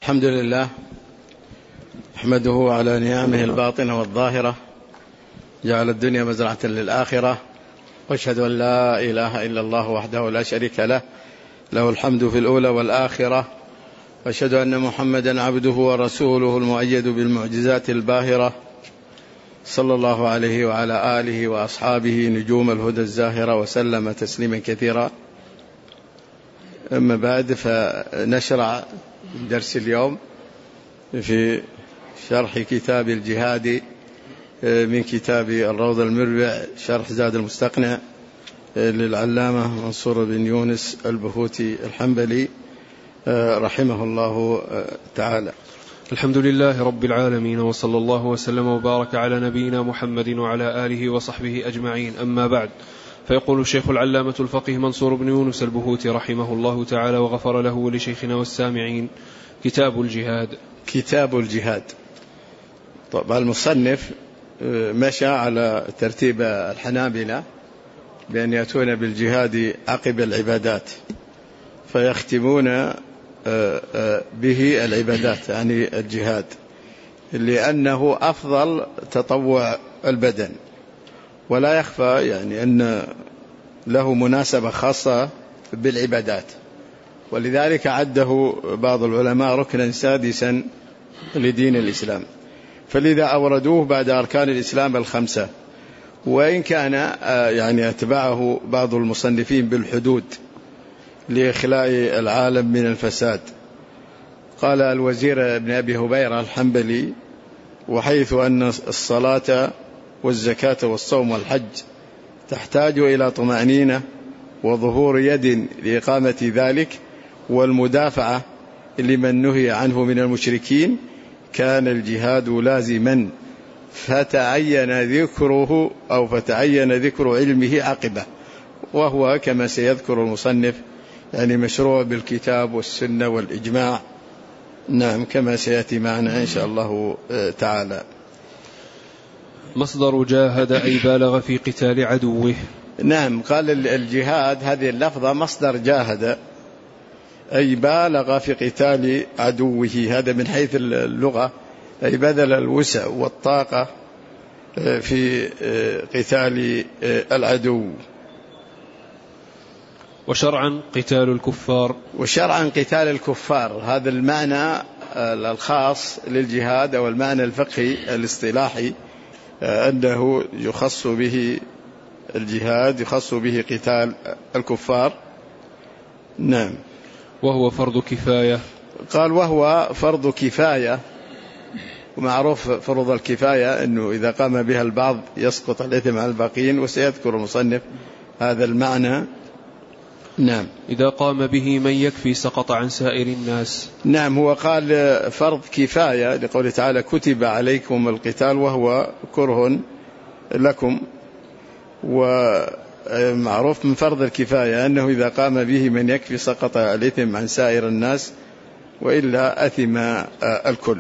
الحمد لله أحمده على نعمه الباطنة والظاهرة، جعل الدنيا مزرعة للآخرة، وأشهد أن لا إله إلا الله وحده لا شريك له، له الحمد في الأولى والآخرة، وأشهد أن محمدا عبده ورسوله المؤيد بالمعجزات الباهرة، صلى الله عليه وعلى آله وأصحابه نجوم الهدى الزاهرة، وسلم تسليما كثيرا. أما بعد، فنشرع درس اليوم في شرح كتاب الجهاد من كتاب الروض المربع شرح زاد المستقنع للعلامة منصور بن يونس البهوتي الحنبلي رحمه الله تعالى. الحمد لله رب العالمين، وصلى الله وسلم وبارك على نبينا محمد وعلى آله وصحبه أجمعين. أما بعد، فيقول الشيخ العلامة الفقيه منصور بن يونس البهوتي رحمه الله تعالى وغفر له ولشيخنا والسامعين: كتاب الجهاد. كتاب الجهاد. طبعا المصنف مشى على ترتيب الحنابلة بأن يأتون بالجهاد عقب العبادات، فيختمون به العبادات، يعني الجهاد، لأنه أفضل تطوع البدن، ولا يخفى يعني أن له مناسبة خاصة بالعبادات، ولذلك عده بعض العلماء ركنا سادسا لدين الإسلام، فلذا أوردوه بعد أركان الإسلام الخمسة، وإن كان يعني أتبعه بعض المصنفين بالحدود لإخلاء العالم من الفساد. قال الوزير ابن أبي هبيرة الحنبلي: وحيث أن الصلاة والزكاة والصوم والحج تحتاج إلى طمأنينة وظهور يد لإقامة ذلك والمدافعة لمن نهي عنه من المشركين، كان الجهاد لازما، فتعين ذكر علمه عقبه، وهو كما سيذكر المصنف يعني مشروع بالكتاب والسنة والإجماع، نعم، كما سيأتي معنا إن شاء الله تعالى. مصدر جاهد أي بالغ في قتال عدوه. نعم، قال الجهاد هذه اللفظة مصدر جاهد أي بالغ في قتال عدوه، هذا من حيث اللغة، أي بذل الوسع والطاقة في قتال العدو. وشرعا قتال الكفار. وشرعا قتال الكفار، هذا المعنى الخاص للجهاد أو المعنى الفقهي الاصطلاحي، أنه يخص به الجهاد، يخص به قتال الكفار. نعم. وهو فرض كفاية. قال وهو فرض كفاية، ومعروف فرض الكفاية أنه إذا قام بها البعض يسقط الإثم على الباقين، وسيذكر المصنف هذا المعنى. نعم. إذا قام به من يكفي سقط عن سائر الناس. نعم، هو قال فرض كفاية لقوله تعالى: كتب عليكم القتال وهو كره لكم، ومعروف من فرض الكفاية أنه إذا قام به من يكفي سقط الإثم عن سائر الناس، وإلا أثم الكل.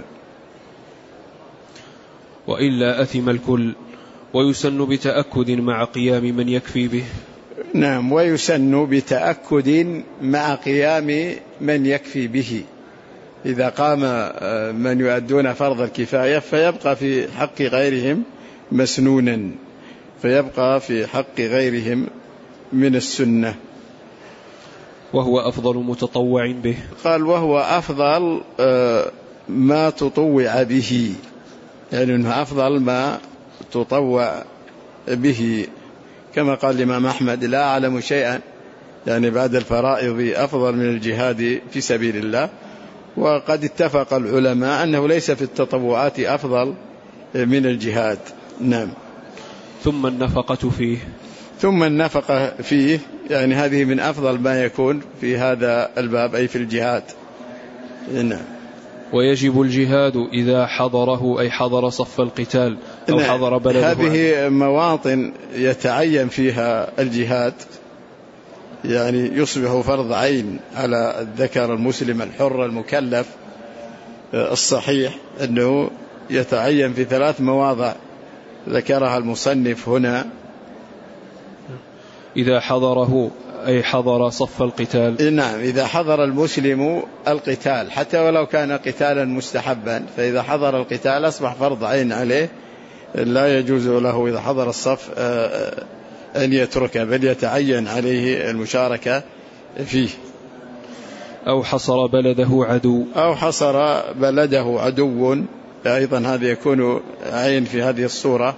وإلا أثم الكل. ويسن بتأكد مع قيام من يكفي به. نعم، ويسن بتأكد مع قيام من يكفي به، إذا قام من يؤدون فرض الكفاية فيبقى في حق غيرهم مسنونا، فيبقى في حق غيرهم من السنة. وهو أفضل متطوع به. قال وهو أفضل ما تطوع به، يعني أنه أفضل ما تطوع به، كما قال الإمام أحمد: لا أعلم شيئا يعني بعد الفرائض أفضل من الجهاد في سبيل الله. وقد اتفق العلماء أنه ليس في التطوعات أفضل من الجهاد. نعم. ثم النفقة فيه. ثم النفقة فيه، يعني هذه من أفضل ما يكون في هذا الباب، أي في الجهاد. نعم. ويجب الجهاد إذا حضره، أي حضر صف القتال أو حضر بلده. هذه مواطن يتعين فيها الجهاد، يعني يصبح فرض عين على الذكر المسلم الحر المكلف الصحيح، أنه يتعين في 3 مواضع ذكرها المصنف هنا. إذا حضره أي حضر صف القتال. نعم، إذا حضر المسلم القتال حتى ولو كان قتالا مستحبا، فإذا حضر القتال أصبح فرض عين عليه، لا يجوز له إذا حضر الصف أن يتركه، بل يتعين عليه المشاركة فيه. أو حصر بلده عدو، أو حصر بلده عدو، أيضا هذا يكون عين في هذه الصورة.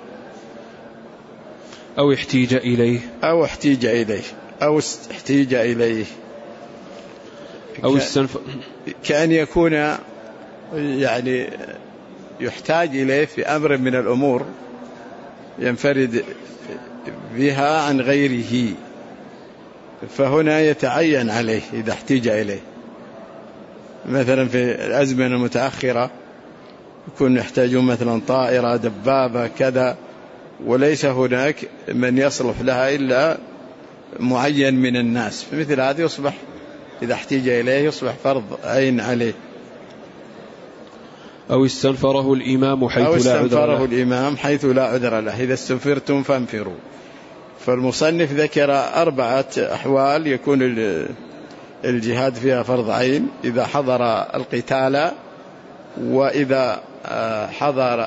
أو احتيج إليه، أو احتيج إليه، أو احتيج إليه، أو كأن يكون يعني يحتاج إليه في أمر من الأمور ينفرد بها عن غيره، فهنا يتعين عليه إذا احتيج إليه. مثلا في الأزمنة المتأخرة يكون يحتاجون مثلا طائرة، دبابة، كذا، وليس هناك من يصلح لها إلا معين من الناس، فمثل هذا يصبح إذا احتيج إليه يصبح فرض عين عليه. أو استنفره الإمام حيث لا عذر له. إذا استنفرتم فانفروا. فالمصنف ذكر 4 أحوال يكون الجهاد فيها فرض عين: إذا حضر القتال، وإذا حضر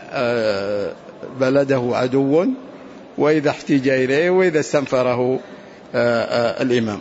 بلده عدو، وإذا احتيج إليه، وإذا استنفره الإمام.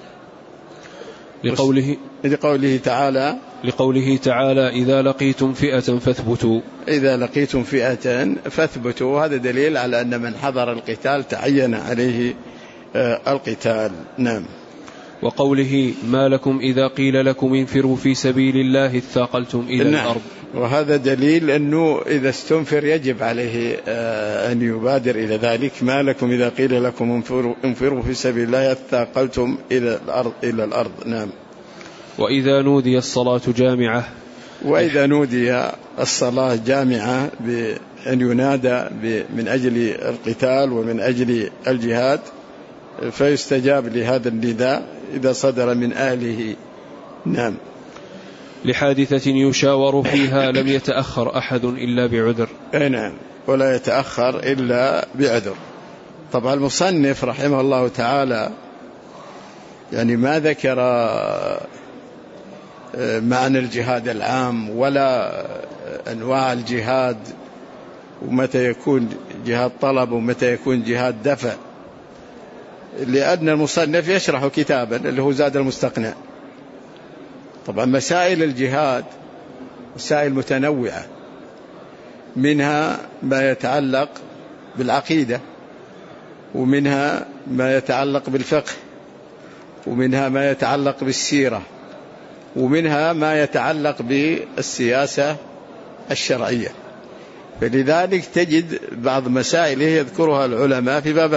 لقوله تعالى إذا لقيتم فئة فاثبتوا. إذا لقيتم فئة فاثبتوا، هذا دليل على أن من حضر القتال تعين عليه القتال. نعم. وقوله ما لكم إذا قيل لكم انفروا في سبيل الله اثاقلتم إلى الأرض. وهذا دليل أنه إذا استنفر يجب عليه أن يبادر إلى ذلك. ما لكم إذا قيل لكم انفروا في سبيل الله اثاقلتم إلى الأرض. نعم. وإذا نودي الصلاة جامعة، وإذا نودي الصلاة جامعة بأن ينادى من أجل القتال ومن أجل الجهاد، فيستجاب لهذا النداء إذا صدر من أهله. نعم. لحادثة يشاور فيها لم يتأخر أحد إلا بعذر. نعم، ولا يتأخر إلا بعذر. طبعا المصنف رحمه الله تعالى يعني ما ذكر معنى الجهاد العام ولا أنواع الجهاد، ومتى يكون جهاد طلب ومتى يكون جهاد دفع، لأن المصنف يشرح كتابا اللي هو زاد المستقنع. طبعا مسائل الجهاد مسائل متنوعة، منها ما يتعلق بالعقيدة، ومنها ما يتعلق بالفقه، ومنها ما يتعلق بالسيرة، ومنها ما يتعلق بالسياسة الشرعية. فلذلك تجد بعض مسائل يذكرها العلماء في باب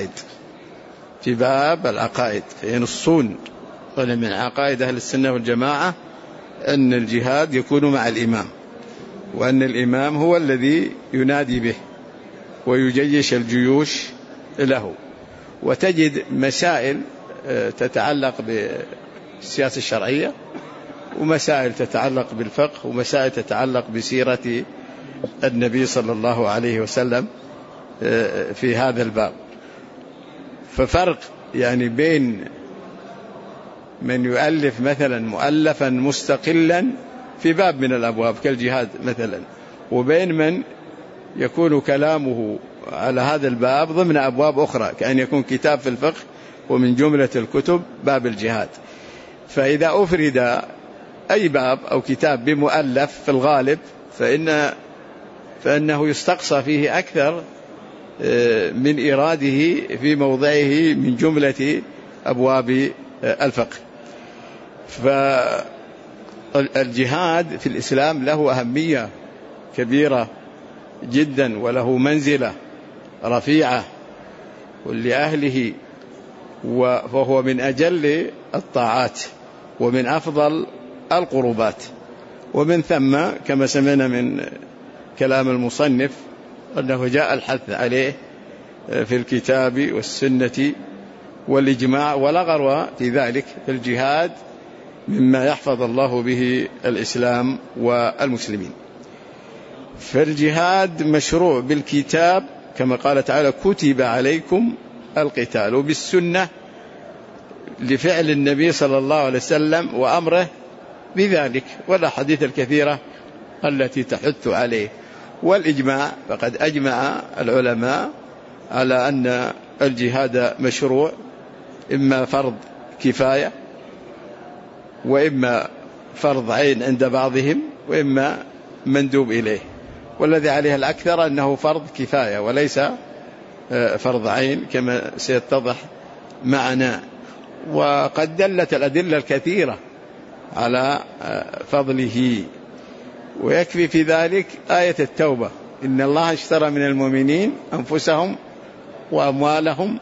العقائد، فينصون من عقائد أهل السنة والجماعة أن الجهاد يكون مع الإمام، وأن الإمام هو الذي ينادي به ويجيش الجيوش له. وتجد مسائل تتعلق بالسياسة الشرعية، ومسائل تتعلق بالفقه، ومسائل تتعلق بسيرة النبي صلى الله عليه وسلم في هذا الباب. ففرق يعني بين من يؤلف مثلا مؤلفا مستقلا في باب من الأبواب كالجهاد مثلا، وبين من يكون كلامه على هذا الباب ضمن أبواب أخرى، كأن يكون كتاب في الفقه ومن جملة الكتب باب الجهاد. فإذا أفرد أي باب أو كتاب بمؤلف في الغالب فإنه يستقصى فيه أكثر من إراده في موضعه من جملة أبواب الفقه. فالجهاد في الإسلام له أهمية كبيرة جدا، وله منزلة رفيعة لأهله، وهو من أجل الطاعات ومن أفضل القربات. ومن ثم كما سمعنا من كلام المصنف أنه جاء الحث عليه في الكتاب والسنة والإجماع، ولا غرو في ذلك. الجهاد مما يحفظ الله به الإسلام والمسلمين. فالجهاد مشروع بالكتاب كما قال تعالى كتب عليكم القتال، وبالسنة لفعل النبي صلى الله عليه وسلم وأمره بذلك، والأحاديث الكثيرة التي تحث عليه، والإجماع، فقد أجمع العلماء على أن الجهاد مشروع، إما فرض كفاية وإما فرض عين عند بعضهم وإما مندوب إليه، والذي عليه الأكثر أنه فرض كفاية وليس فرض عين كما سيتضح معنا. وقد دلت الأدلة الكثيرة على فضله، ويكفي في ذلك آية التوبة: إن الله اشترى من المؤمنين أنفسهم وأموالهم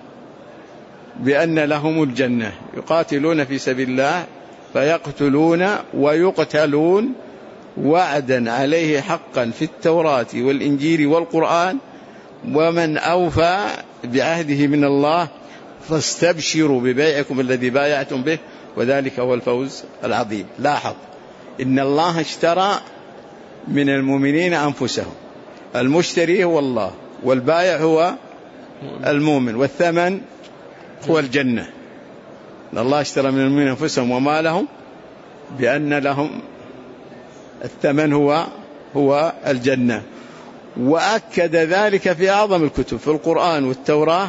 بأن لهم الجنة يقاتلون في سبيل الله فيقتلون ويقتلون وعدا عليه حقا في التوراة والإنجيل والقرآن ومن أوفى بعهده من الله فاستبشروا ببيعكم الذي بايعتم به وذلك هو الفوز العظيم. لاحظ: إن الله اشترى من المؤمنين أنفسهم، المشتري هو الله، والبائع هو المؤمن، والثمن هو الجنة. إن الله اشترى من المؤمنين أنفسهم ومالهم بأن لهم الثمن هو الجنة، وأكد ذلك في أعظم الكتب في القرآن والتوراة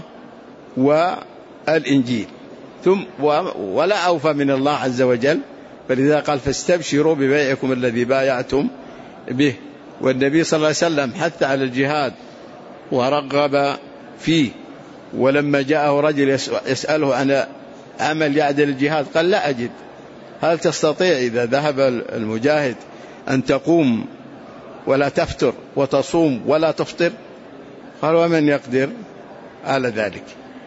والإنجيل. ثم ولا أوفى من الله عز وجل، فلذا قال: فاستبشروا ببيعكم الذي بايعتم به. والنبي صلى الله عليه وسلم حث على الجهاد ورغب فيه، ولما جاءه رجل يسأله عن عمل يعدل الجهاد قال: لا أجد. هل تستطيع إذا ذهب المجاهد أن تقوم ولا تفتر وتصوم ولا تفطر؟ قال: ومن يقدر على ذلك؟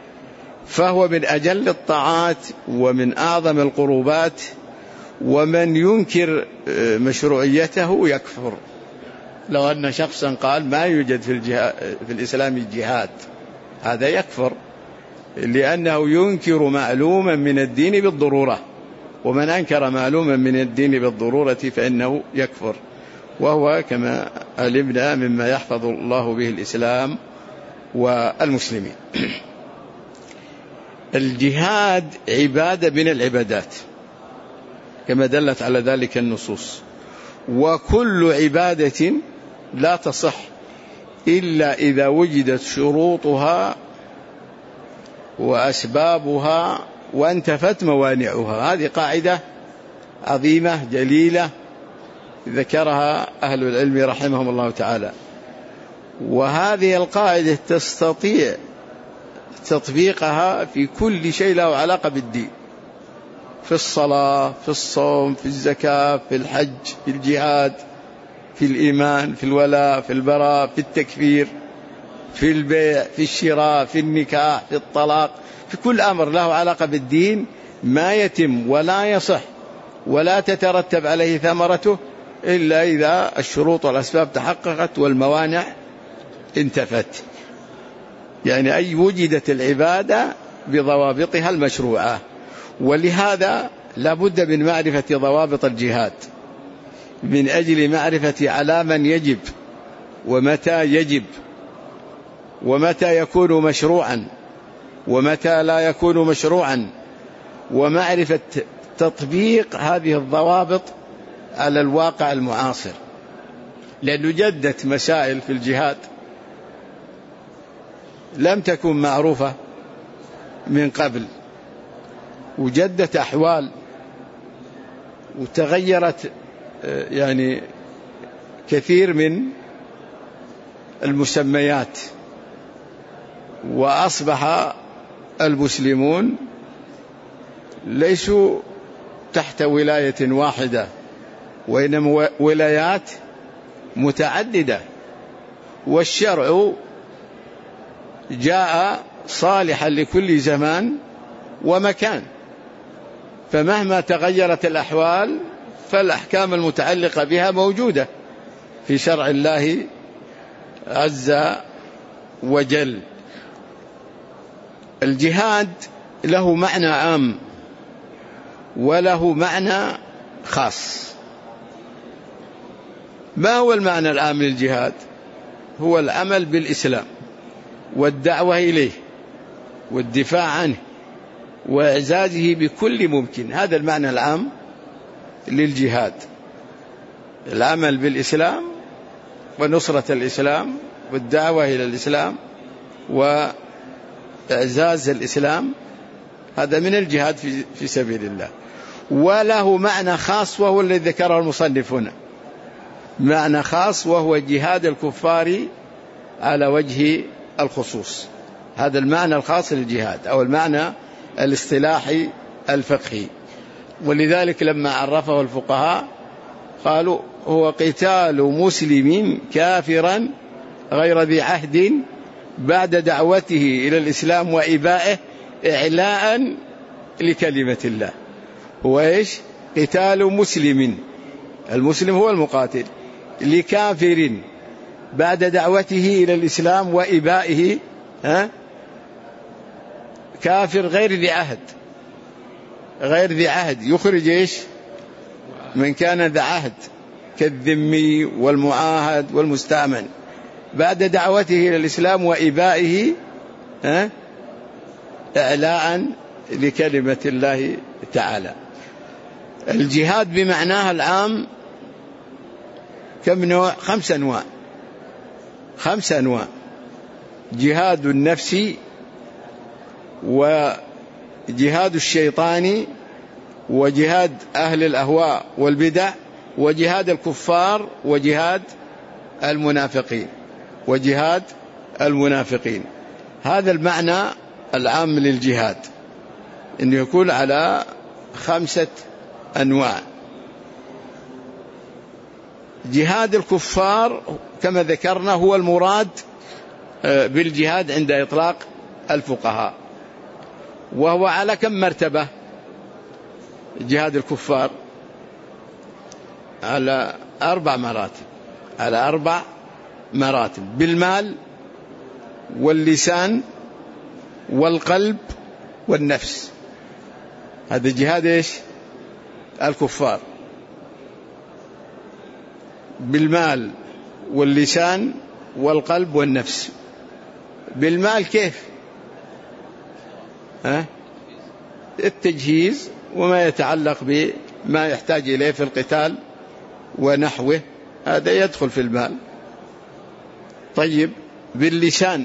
فهو من أجل الطاعات ومن أعظم القربات، ومن ينكر مشروعيته يكفر. لو أن شخصا قال ما يوجد في الإسلام الجهاد، هذا يكفر، لأنه ينكر معلوما من الدين بالضرورة، ومن أنكر معلوما من الدين بالضرورة فإنه يكفر، وهو كما علمنا مما يحفظ الله به الإسلام والمسلمين. الجهاد عبادة من العبادات كما دلت على ذلك النصوص، وكل عبادة لا تصح إلا إذا وجدت شروطها وأسبابها وانتفت موانعها. هذه قاعدة عظيمة جليلة ذكرها أهل العلم رحمهم الله تعالى، وهذه القاعدة تستطيع تطبيقها في كل شيء له علاقة بالدين، في الصلاة، في الصوم، في الزكاة، في الحج، في الجهاد، في الإيمان، في الولاء، في البراء، في التكفير، في البيع، في الشراء، في النكاح، في الطلاق، في كل أمر له علاقة بالدين ما يتم ولا يصح ولا تترتب عليه ثمرته إلا إذا الشروط والأسباب تحققت والموانع انتفت. يعني أي وجدت العبادة بضوابطها المشروعة. ولهذا لا بد من معرفة ضوابط الجهاد من أجل معرفة على من يجب ومتى يجب ومتى يكون مشروعا ومتى لا يكون مشروعا، ومعرفة تطبيق هذه الضوابط على الواقع المعاصر، لأنه جدت مسائل في الجهاد لم تكن معروفة من قبل، وجدت أحوال وتغيرت يعني كثير من المسميات، وأصبح المسلمون ليسوا تحت ولاية واحدة وإنما ولايات متعددة، والشرع جاء صالحا لكل زمان ومكان، فمهما تغيرت الأحوال فالأحكام المتعلقة بها موجودة في شرع الله عز وجل. الجهاد له معنى عام وله معنى خاص. ما هو المعنى العام للجهاد؟ هو العمل بالإسلام والدعوة إليه والدفاع عنه وإعزازه بكل ممكن. هذا المعنى العام للجهاد: العمل بالإسلام ونصرة الإسلام والدعوة إلى الإسلام وإعزاز الإسلام. هذا من الجهاد في سبيل الله. وله معنى خاص وهو الذي ذكره المصنف هنا، معنى خاص وهو جهاد الكفار على وجه الخصوص. هذا المعنى الخاص للجهاد أو المعنى الاصطلاحي الفقهي. ولذلك لما عرفه الفقهاء قالوا: هو قتال مسلم كافرا غير ذي عهد بعد دعوته إلى الإسلام وإبائه إعلاء لكلمة الله. هو إيش؟ قتال مسلم، المسلم هو المقاتل، لكافر بعد دعوته إلى الإسلام وإبائه، كافر غير ذي عهد، غير ذي عهد يخرج إيش؟ من كان ذا عهد كالذمي والمعاهد والمستأمن، بعد دعوته إلى الإسلام وإبائه إعلاء لكلمة الله تعالى. الجهاد بمعناها العام كم نوع؟ 5 أنواع. 5 أنواع: جهاد النفس، وجهاد الشيطان، وجهاد أهل الأهواء والبدع، وجهاد الكفار، وجهاد المنافقين، وجهاد المنافقين. هذا المعنى العام للجهاد، إنه يكون على 5 أنواع. جهاد الكفار كما ذكرنا هو المراد بالجهاد عند إطلاق الفقهاء، وهو على كم مرتبة؟ جهاد الكفار على 4 مراتب، على 4 مراتب: بالمال واللسان والقلب والنفس. هذا جهاد إيش؟ الكفار. بالمال واللسان والقلب والنفس. بالمال كيف؟ التجهيز وما يتعلق بما يحتاج إليه في القتال ونحوه، هذا يدخل في المال. طيب، باللسان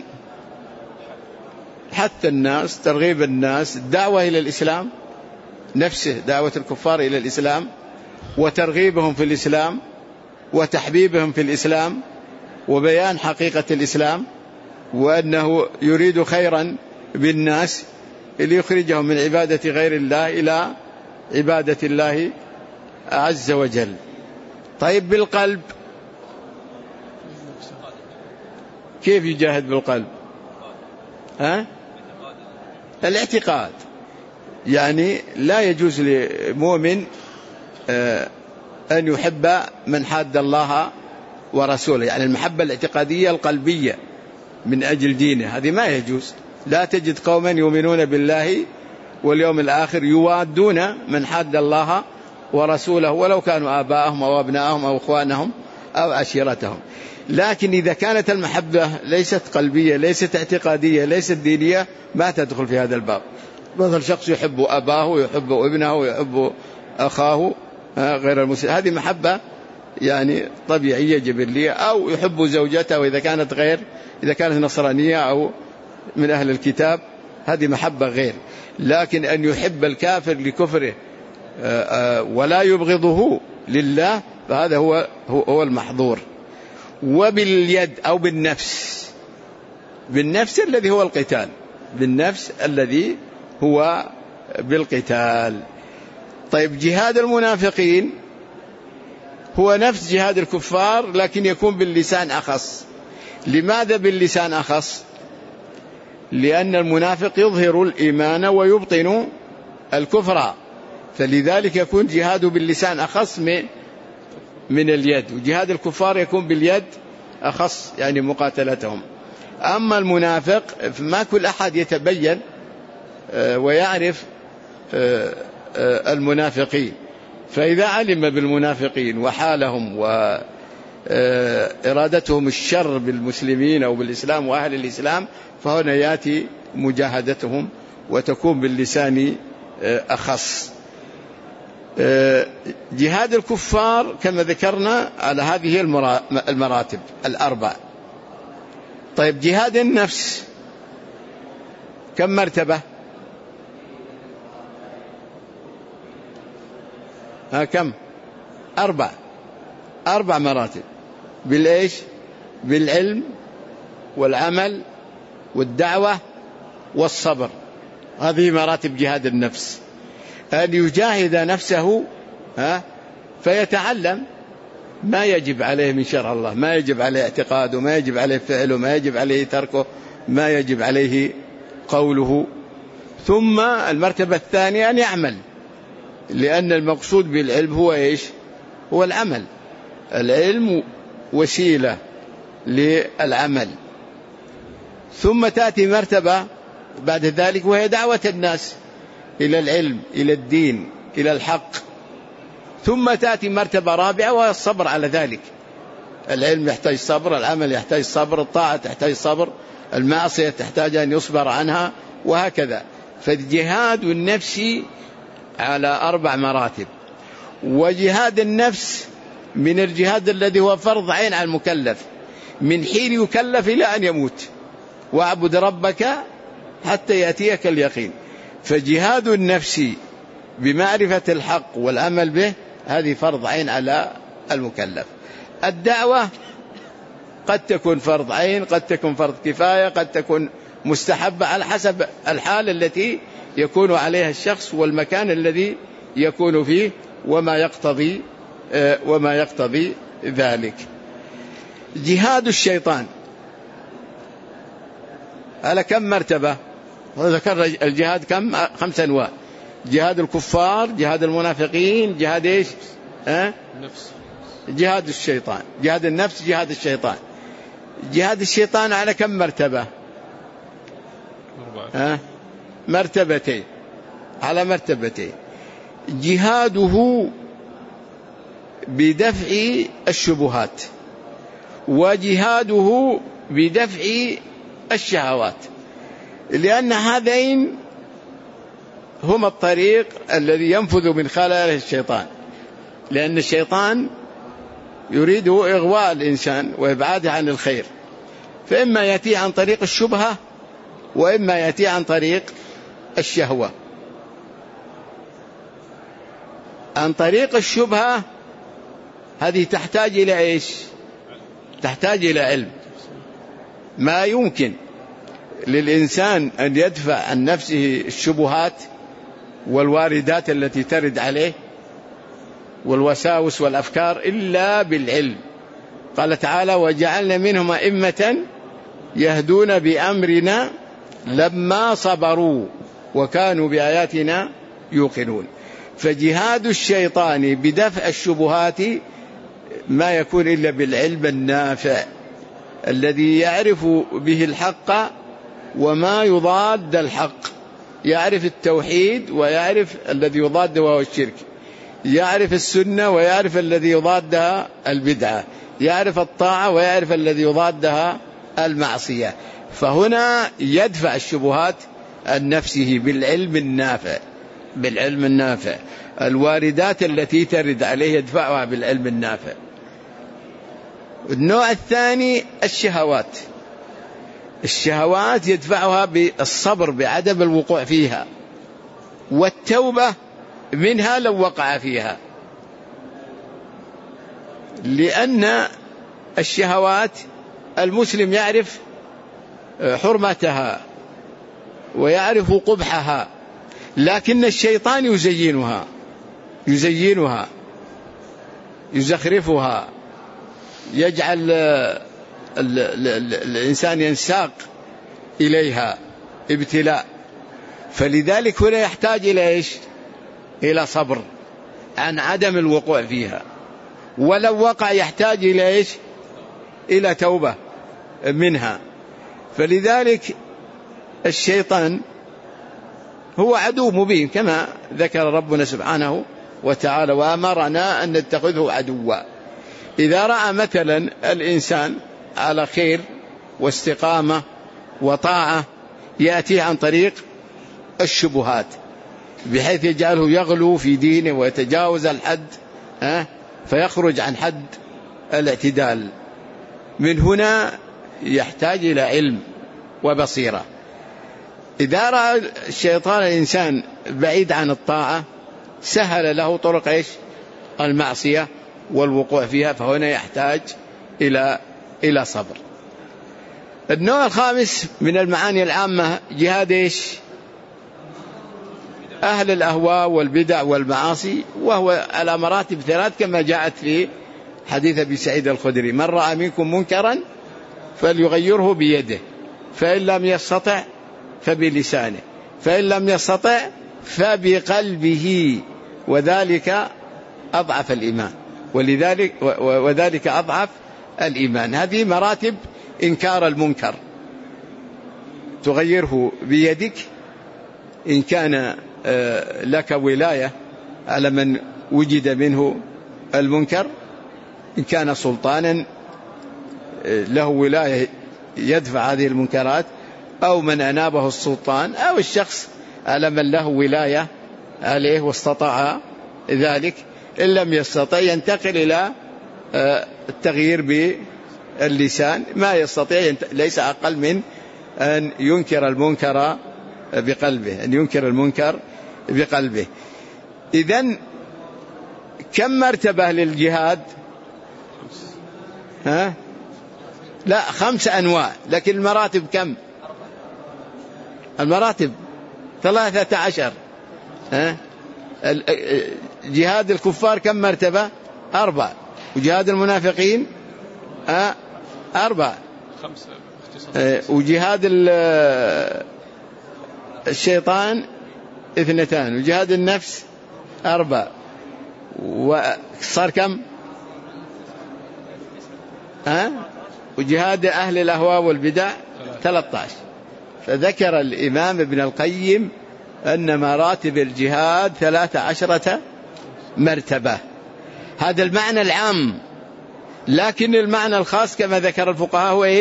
حث الناس، ترغيب الناس، الدعوة إلى الإسلام نفسه، دعوة الكفار إلى الإسلام وترغيبهم في الإسلام وتحبيبهم في الإسلام وبيان حقيقة الإسلام، وأنه يريد خيرا بالناس ليخرجهم من عبادة غير الله إلى عبادة الله عز وجل. طيب، بالقلب كيف يجاهد بالقلب؟ الاعتقاد، يعني لا يجوز لمؤمن أن يحب من حاد الله ورسوله، يعني المحبة الاعتقادية القلبية من أجل دينه، هذه ما يجوز. لا تجد قوما يؤمنون بالله واليوم الآخر يوادون من حاد الله ورسوله ولو كانوا آباءهم أو أبناءهم أو إخوانهم أو عشيرتهم. لكن إذا كانت المحبة ليست قلبية، ليست اعتقادية، ليست دينية، ما تدخل في هذا الباب. مثل شخص يحب أباه ويحب ابنه ويحب أخاه غير المسلم، هذه محبة يعني طبيعية جبلية. أو يحب زوجته إذا كانت غير، إذا كانت نصرانية أو من أهل الكتاب، هذه محبة غير. لكن أن يحب الكافر لكفره ولا يبغضه لله، فهذا هو المحظور. وباليد أو بالنفس، بالنفس الذي هو القتال، بالنفس الذي هو بالقتال. طيب، جهاد المنافقين هو نفس جهاد الكفار لكن يكون باللسان أخص. لماذا باللسان أخص؟ لأن المنافق يظهر الإيمان ويبطن الكفر، فلذلك يكون جهاده باللسان أخص من اليد، وجهاد الكفار يكون باليد أخص، يعني مقاتلتهم. أما المنافق فما كل أحد يتبين ويعرف المنافقين، فإذا علم بالمنافقين وحالهم وإرادتهم الشر بالمسلمين أو بالإسلام وأهل الإسلام، فهنا يأتي مجاهدتهم وتكون باللسان أخص. جهاد الكفار كما ذكرنا على هذه المراتب الأربع. طيب جهاد النفس كم مرتبة؟ كم؟ 4 مراتب. بالإيش؟ بالعلم والعمل والدعوة والصبر. هذه مراتب جهاد النفس، أن يجاهد نفسه فيتعلم ما يجب عليه من شرع الله، ما يجب عليه اعتقاده، ما يجب عليه فعله، ما يجب عليه تركه، ما يجب عليه قوله. ثم المرتبة الثانية أن يعمل، لأن المقصود بالعلم هو إيش؟ هو العمل. العلم وسيلة للعمل. ثم تأتي مرتبة بعد ذلك وهي دعوة الناس إلى العلم، إلى الدين، إلى الحق. ثم تأتي مرتبة رابعة وهي الصبر على ذلك. العلم يحتاج صبر، العمل يحتاج صبر، الطاعة تحتاج صبر، المعصية تحتاج أن يصبر عنها، وهكذا. فالجهاد النفسي على 4 مراتب. وجهاد النفس من الجهاد الذي هو فرض عين على المكلف من حين يكلف إلى أن يموت، واعبد ربك حتى يأتيك اليقين. فجهاد النفس بمعرفة الحق والعمل به هذه فرض عين على المكلف. الدعوة قد تكون فرض عين، قد تكون فرض كفاية، قد تكون مستحبة على حسب الحال التي يكون عليها الشخص والمكان الذي يكون فيه وما يقتضي ذلك. جهاد الشيطان على كم مرتبة؟ ذكر الجهاد كم؟ 5 أنواع: جهاد الكفار، جهاد المنافقين، جهاد إيش؟ نفس. جهاد الشيطان، جهاد النفس، جهاد الشيطان. جهاد الشيطان على كم مرتبة؟ 4. مرتبتين، على مرتبتين. جهاده بدفع الشبهات، وجهاده بدفع الشهوات، لأن هذين هما الطريق الذي ينفذ من خلاله الشيطان. لأن الشيطان يريد إغواء الإنسان وإبعاده عن الخير، فإما يأتي عن طريق الشبهة وإما يأتي عن طريق الشهوة. عن طريق الشبهة هذه تحتاج إلى إيش؟ تحتاج إلى علم. ما يمكن للإنسان أن يدفع عن نفسه الشبهات والواردات التي ترد عليه والوساوس والأفكار إلا بالعلم. قال تعالى: وجعلنا منهم أئمة يهدون بأمرنا لما صبروا وكانوا بآياتنا يوقنون. فجهاد الشيطان بدفع الشبهات ما يكون إلا بالعلم النافع الذي يعرف به الحق وما يضاد الحق، يعرف التوحيد ويعرف الذي يضاده وهو الشرك، يعرف السنة ويعرف الذي يضادها البدعة، يعرف الطاعة ويعرف الذي يضادها المعصية. فهنا يدفع الشبهات عن نفسه بالعلم النافع، بالعلم النافع. الواردات التي ترد عليه يدفعها بالعلم النافع. النوع الثاني الشهوات. الشهوات يدفعها بالصبر بعدم الوقوع فيها والتوبة منها لو وقع فيها، لأن الشهوات المسلم يعرف حرمتها ويعرف قبحها، لكن الشيطان يزينها يزخرفها، يجعل الإنسان ينساق إليها ابتلاء. فلذلك هنا يحتاج إلى إيش؟ إلى صبر عن عدم الوقوع فيها، ولو وقع يحتاج إلى إيش؟ إلى توبة منها. فلذلك الشيطان هو عدو مبين كما ذكر ربنا سبحانه وتعالى: وأمرنا أن نتخذه عدوا. إذا رأى مثلا الإنسان على خير واستقامة وطاعة يأتيه عن طريق الشبهات بحيث يجعله يغلو في دينه ويتجاوز الحد فيخرج عن حد الاعتدال. من هنا يحتاج إلى علم وبصيرة. إذا رأى الشيطان الإنسان بعيد عن الطاعة سهل له طرق المعصية والوقوع فيها، فهنا يحتاج إلى صبر. النوع الخامس من المعاني العامة جهاد أهل الأهواء والبدع والمعاصي، وهو على مراتب ثلاث كما جاءت في حديث أبي سعيد الخدري: من رأى منكم منكرا فليغيره بيده، فإن لم يستطع فبلسانه، فإن لم يستطع فبقلبه، وذلك أضعف الإيمان، وذلك أضعف الإيمان. هذه مراتب إنكار المنكر: تغيره بيدك إن كان لك ولاية على من وجد منه المنكر، إن كان سلطانا له ولاية يدفع هذه المنكرات، أو من أنابه السلطان، أو الشخص على من له ولاية عليه واستطاع ذلك. إن لم يستطع ينتقل إلى التغيير باللسان، ما يستطيع ليس أقل من أن ينكر المنكر بقلبه، إذن كم مرتبة للجهاد؟ لا 5 أنواع، لكن المراتب كم؟ المراتب 13. جهاد الكفار كم مرتبة؟ 4. وجهاد المنافقين 4. وجهاد الشيطان 2. وجهاد النفس 4. وصار كم؟ وجهاد أهل الأهواء والبدع 13. فذكر الإمام ابن القيم أن مراتب الجهاد 13 مرتبة. هذا المعنى العام، لكن المعنى الخاص كما ذكر الفقهاء هو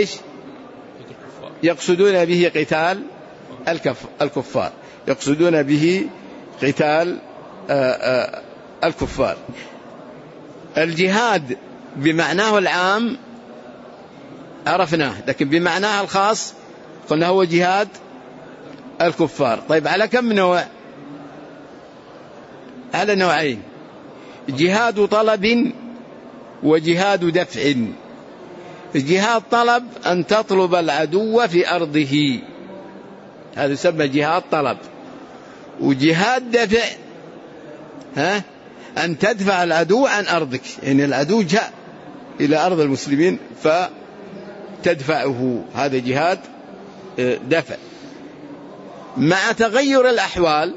يقصدون به قتال الكفار، يقصدون به قتال الكفار. الجهاد بمعناه العام عرفناه، لكن بمعناه الخاص قلنا هو جهاد الكفار. طيب على كم نوع؟ على نوعين: جهاد طلب وجهاد دفع. جهاد طلب أن تطلب العدو في أرضه، هذا يسمى جهاد طلب. وجهاد دفع أن تدفع العدو عن أرضك، يعني العدو جاء إلى أرض المسلمين فتدفعه، هذا جهاد دفع. مع تغير الأحوال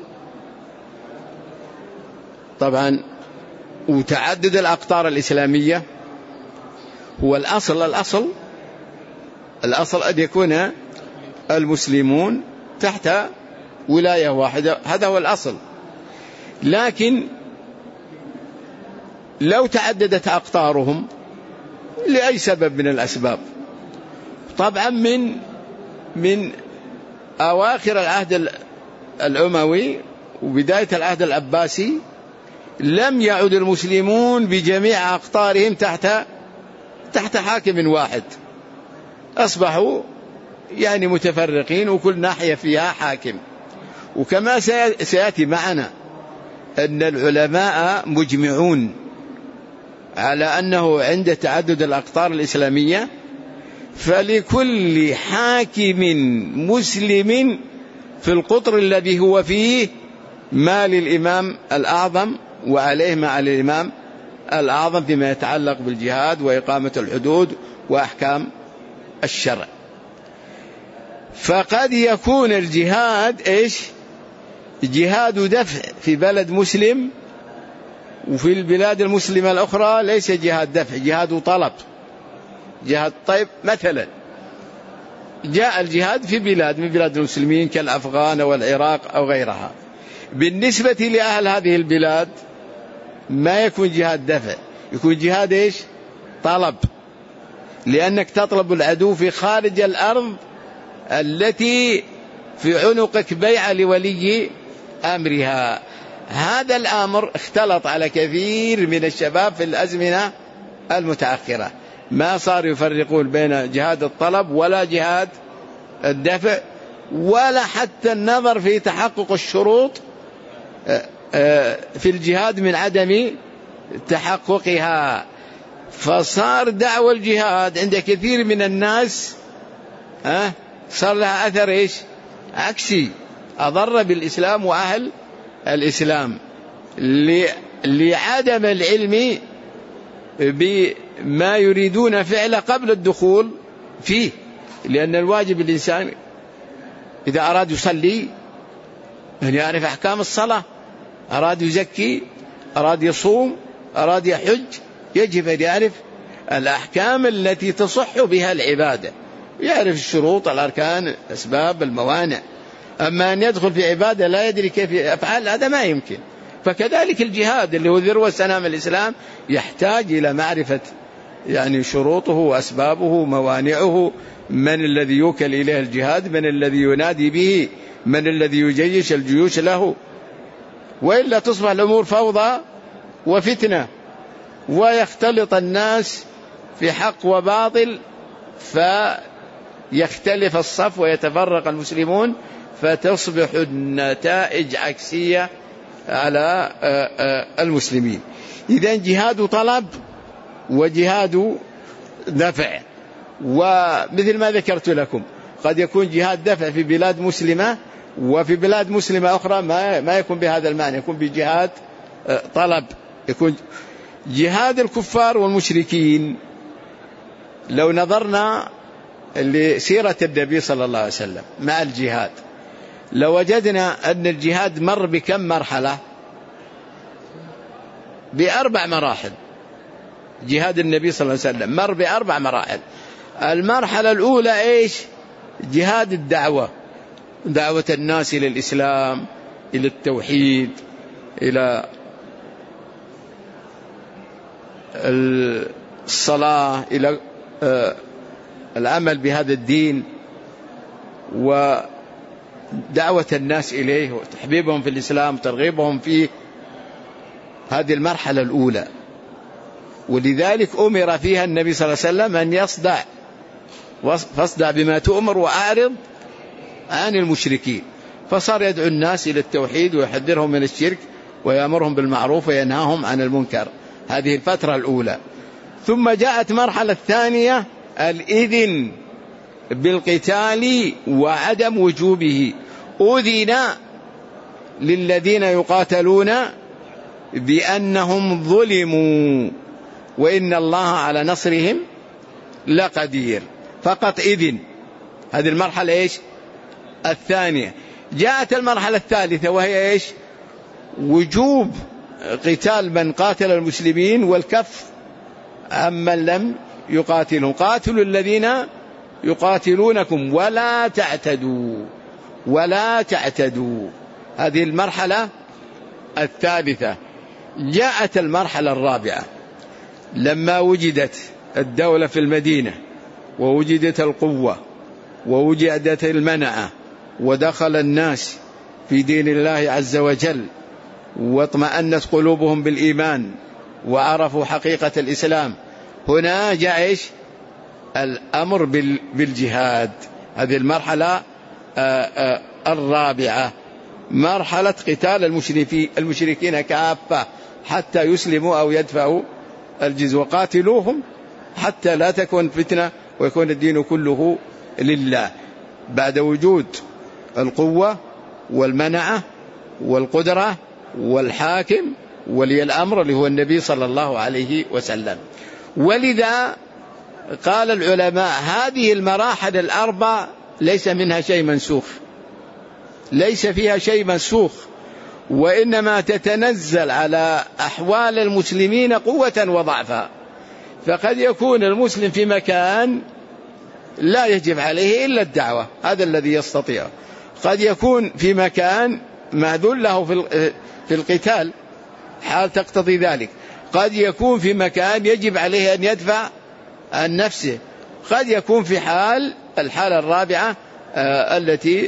طبعا وتعدد الأقطار الإسلامية، هو الأصل أن يكون المسلمون تحت ولاية واحدة، هذا هو الأصل. لكن لو تعددت أقطارهم لأي سبب من الأسباب، طبعا من أواخر العهد الأموي وبداية العهد العباسي لم يعد المسلمون بجميع أقطارهم تحت حاكم واحد، أصبحوا يعني متفرقين وكل ناحية فيها حاكم. وكما سيأتي معنا أن العلماء مجمعون على أنه عند تعدد الأقطار الإسلامية فلكل حاكم مسلم في القطر الذي هو فيه ما للإمام الأعظم وعليه ما على الإمام الأعظم فيما يتعلق بالجهاد وإقامة الحدود وأحكام الشرع. فقد يكون الجهاد جهاد دفع في بلد مسلم، وفي البلاد المسلمة الأخرى ليس جهاد دفع، جهاد طلب، جهاد. طيب مثلا جاء الجهاد في بلاد من بلاد المسلمين كالأفغان والعراق أو غيرها، بالنسبة لأهل هذه البلاد ما يكون جهاد دفع، يكون جهاد طلب، لأنك تطلب العدو في خارج الأرض التي في عنقك بيعة لولي أمرها. هذا الأمر اختلط على كثير من الشباب في الأزمنة المتأخرة، ما صار يفرقون بين جهاد الطلب ولا جهاد الدفع، ولا حتى النظر في تحقق الشروط في الجهاد من عدم تحققها. فصار دعوة الجهاد عند كثير من الناس صار لها أثر عكسي، أضر بالإسلام وأهل الإسلام، لعدم العلم بما يريدون فعله قبل الدخول فيه. لأن الواجب الإنسان إذا أراد يصلي أن يعرف أحكام الصلاة، أراد يزكي، أراد يصوم، أراد يحج، يجب أن يعرف الأحكام التي تصح بها العبادة، يعرف الشروط، الأركان، الأسباب، الموانع. أما أن يدخل في عبادة لا يدري كيف يفعل، هذا ما يمكن. فكذلك الجهاد اللي هو ذروة سنام الإسلام يحتاج إلى معرفة شروطه وأسبابه، موانعه، من الذي يوكل إليه الجهاد، من الذي ينادي به، من الذي يجيش الجيوش له، وإلا تصبح الأمور فوضى وفتنة، ويختلط الناس في حق وباطل، فيختلف الصف ويتفرق المسلمون، فتصبح النتائج عكسية على المسلمين. إذن جهاد طلب وجهاد دفع. ومثل ما ذكرت لكم قد يكون جهاد دفع في بلاد مسلمة، وفي بلاد مسلمة أخرى ما يكون بهذا المعنى، يكون بجهاد طلب، يكون جهاد الكفار والمشركين. لو نظرنا لسيرة النبي صلى الله عليه وسلم مع الجهاد لوجدنا أن الجهاد مر بكم مرحلة؟ ب4 مراحل. جهاد النبي صلى الله عليه وسلم مر ب4 مراحل. المرحلة الأولى جهاد الدعوة، دعوة الناس إلى الإسلام، إلى التوحيد، إلى الصلاة، إلى العمل بهذا الدين، ودعوة الناس إليه، وتحبيبهم في الإسلام، وترغيبهم فيه. هذه المرحلة الأولى، ولذلك أمر فيها النبي صلى الله عليه وسلم أن فاصدع بما تؤمر وأعرض عن المشركين. فصار يدعو الناس إلى التوحيد ويحذرهم من الشرك ويأمرهم بالمعروف وينهاهم عن المنكر. هذه الفترة الأولى. ثم جاءت مرحلة الثانية، الإذن بالقتال وعدم وجوبه. أذن للذين يقاتلون بأنهم ظلموا وإن الله على نصرهم لقدير. فقط إذن. هذه المرحلة الثانية. جاءت المرحلة الثالثة وهي وجوب قتال من قاتل المسلمين والكف عمن لم يقاتلهم. قاتلوا الذين يقاتلونكم ولا تعتدوا. هذه المرحلة الثالثة. جاءت المرحلة الرابعة لما وجدت الدولة في المدينة، ووجدت القوة، ووجدت المنعة، ودخل الناس في دين الله عز وجل، واطمأنت قلوبهم بالإيمان، وعرفوا حقيقة الإسلام. هنا جاء الأمر بالجهاد. هذه المرحلة الرابعة، مرحلة قتال المشركين كافة حتى يسلموا أو يدفعوا الجزية، وقاتلوهم حتى لا تكون فتنة ويكون الدين كله لله. بعد وجود القوة والمنعة والقدرة والحاكم ولي الأمر اللي هو النبي صلى الله عليه وسلم. ولذا قال العلماء هذه المراحل الأربع ليس منها شيء منسوخ، ليس فيها شيء منسوخ، وإنما تتنزل على أحوال المسلمين قوة وضعفا. فقد يكون المسلم في مكان لا يجب عليه إلا الدعوة، هذا الذي يستطيع. قد يكون في مكان مأذون له في القتال حال تقتضي ذلك. قد يكون في مكان يجب عليه أن يدفع عن نفسه. قد يكون في الحالة الرابعة التي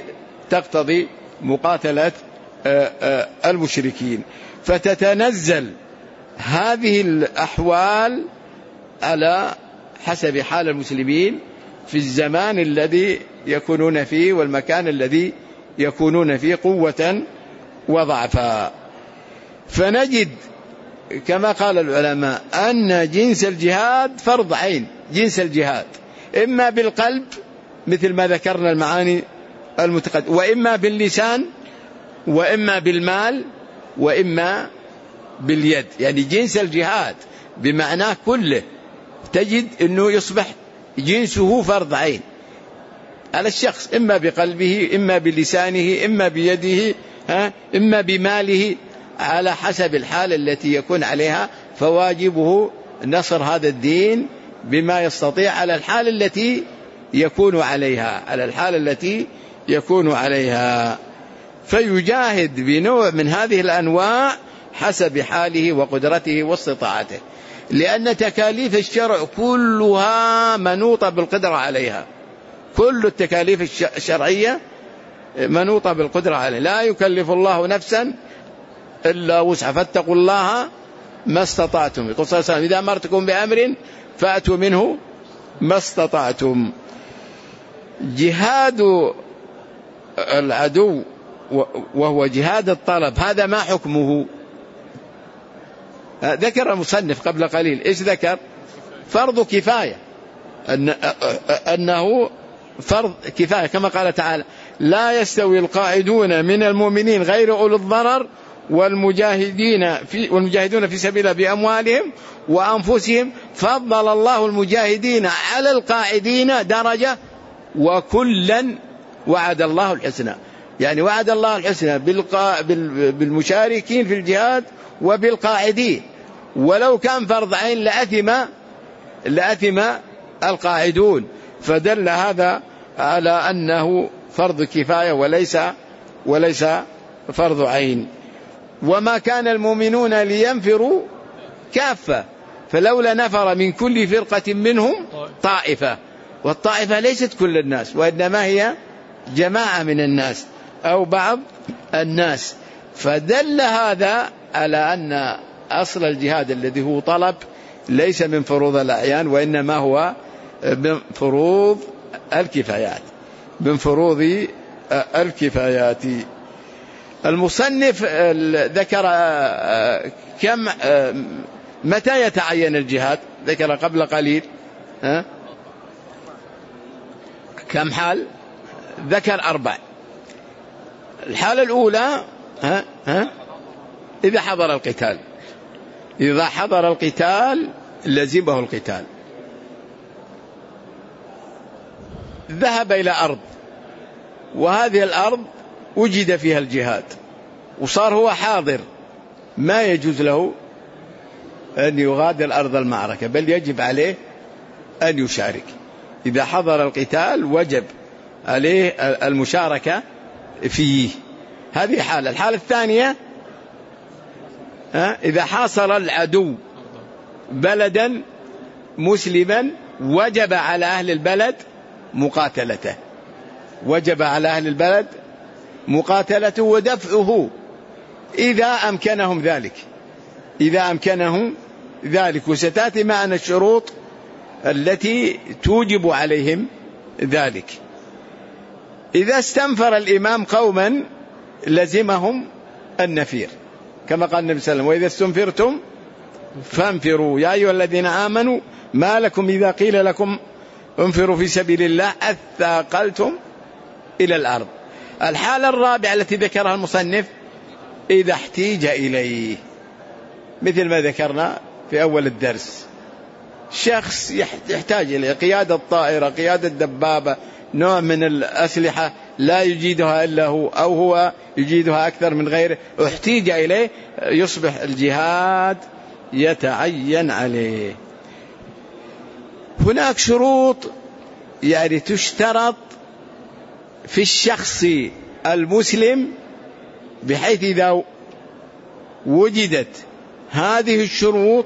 تقتضي مقاتلة المشركين. فتتنزل هذه الأحوال على حسب حال المسلمين في الزمان الذي يكونون فيه والمكان الذي يكونون فيه قوة وضعفا. فنجد كما قال العلماء أن جنس الجهاد فرض عين، جنس الجهاد إما بالقلب مثل ما ذكرنا المعاني المتقدمة، وإما باللسان، وإما بالمال، وإما باليد. يعني جنس الجهاد بمعناه كله تجد أنه يصبح جنسه فرض عين على الشخص، إما بقلبه، إما بلسانه، إما بيده، إما بماله، على حسب الحال التي يكون عليها. فواجبه نصر هذا الدين بما يستطيع على الحال التي يكون عليها، على الحال التي يكون عليها. فيجاهد بنوع من هذه الأنواع حسب حاله وقدرته واستطاعته، لأن تكاليف الشرع كلها منوطة بالقدرة عليها. كل التكاليف الشرعية منوطة بالقدرة عليها. لا يكلف الله نفسا إلا وسعها، فاتقوا الله ما استطعتم. يقول صلى الله عليه وسلم: إذا أمرتكم بأمر فأتوا منه ما استطعتم. جهاد العدو وهو جهاد الطلب، هذا ما حكمه؟ ذكر المصنف قبل قليل إيش ذكر؟ فرض كفاية، أنه فرض كفاية، كما قال تعالى: لا يستوي القاعدون من المؤمنين غير أولي الضرر والمجاهدون في سبيل الله بأموالهم وأنفسهم فضل الله المجاهدين على القاعدين درجة وكلا وعد الله الحسنى. يعني وعد الله الحسنى بالمشاركين في الجهاد وبالقاعدين، ولو كان فرض عين لأثم القاعدون. فدل هذا على أنه فرض كفاية وليس فرض عين. وما كان المؤمنون لينفروا كافة فلولا نفر من كل فرقة منهم طائفة، والطائفة ليست كل الناس، وإنما هي جماعة من الناس أو بعض الناس. فدل هذا على أن أصل الجهاد الذي هو طلب ليس من فروض الأعيان، وإنما هو من فروض الكفايات. المصنف ذكر متى يتعين الجهاد، ذكر قبل قليل كم حال، ذكر 4. الحالة الأولى إذا حضر القتال لزمه القتال. ذهب إلى أرض، وهذه الأرض وجد فيها الجهاد، وصار هو حاضر، ما يجوز له أن يغادر أرض المعركة، بل يجب عليه أن يشارك. إذا حضر القتال وجب عليه المشاركة فيه. هذه حالة. الحالة الثانية إذا حاصر العدو بلدا مسلما وجب على أهل البلد مقاتلته، وجب على أهل البلد مقاتلته ودفعه إذا أمكنهم ذلك، وستأتي معنا الشروط التي توجب عليهم ذلك. إذا استنفر الإمام قوما لزمهم النفير، كما قال النبي صلى الله عليه وسلم: وإذا استنفرتم فانفروا يا أيها الذين آمنوا ما لكم إذا قيل لكم انفروا في سبيل الله أثاقلتم إلى الأرض. الحالة الرابعة التي ذكرها المصنف إذا احتيج إليه، مثل ما ذكرنا في أول الدرس. شخص يحتاج إلى قيادة طائرة، قيادة دبابة، نوع من الأسلحة لا يجيدها إلا هو أو هو يجيدها أكثر من غيره، احتيج إليه، يصبح الجهاد يتعين عليه. هناك شروط يعني تشترط في الشخص المسلم، بحيث إذا وجدت هذه الشروط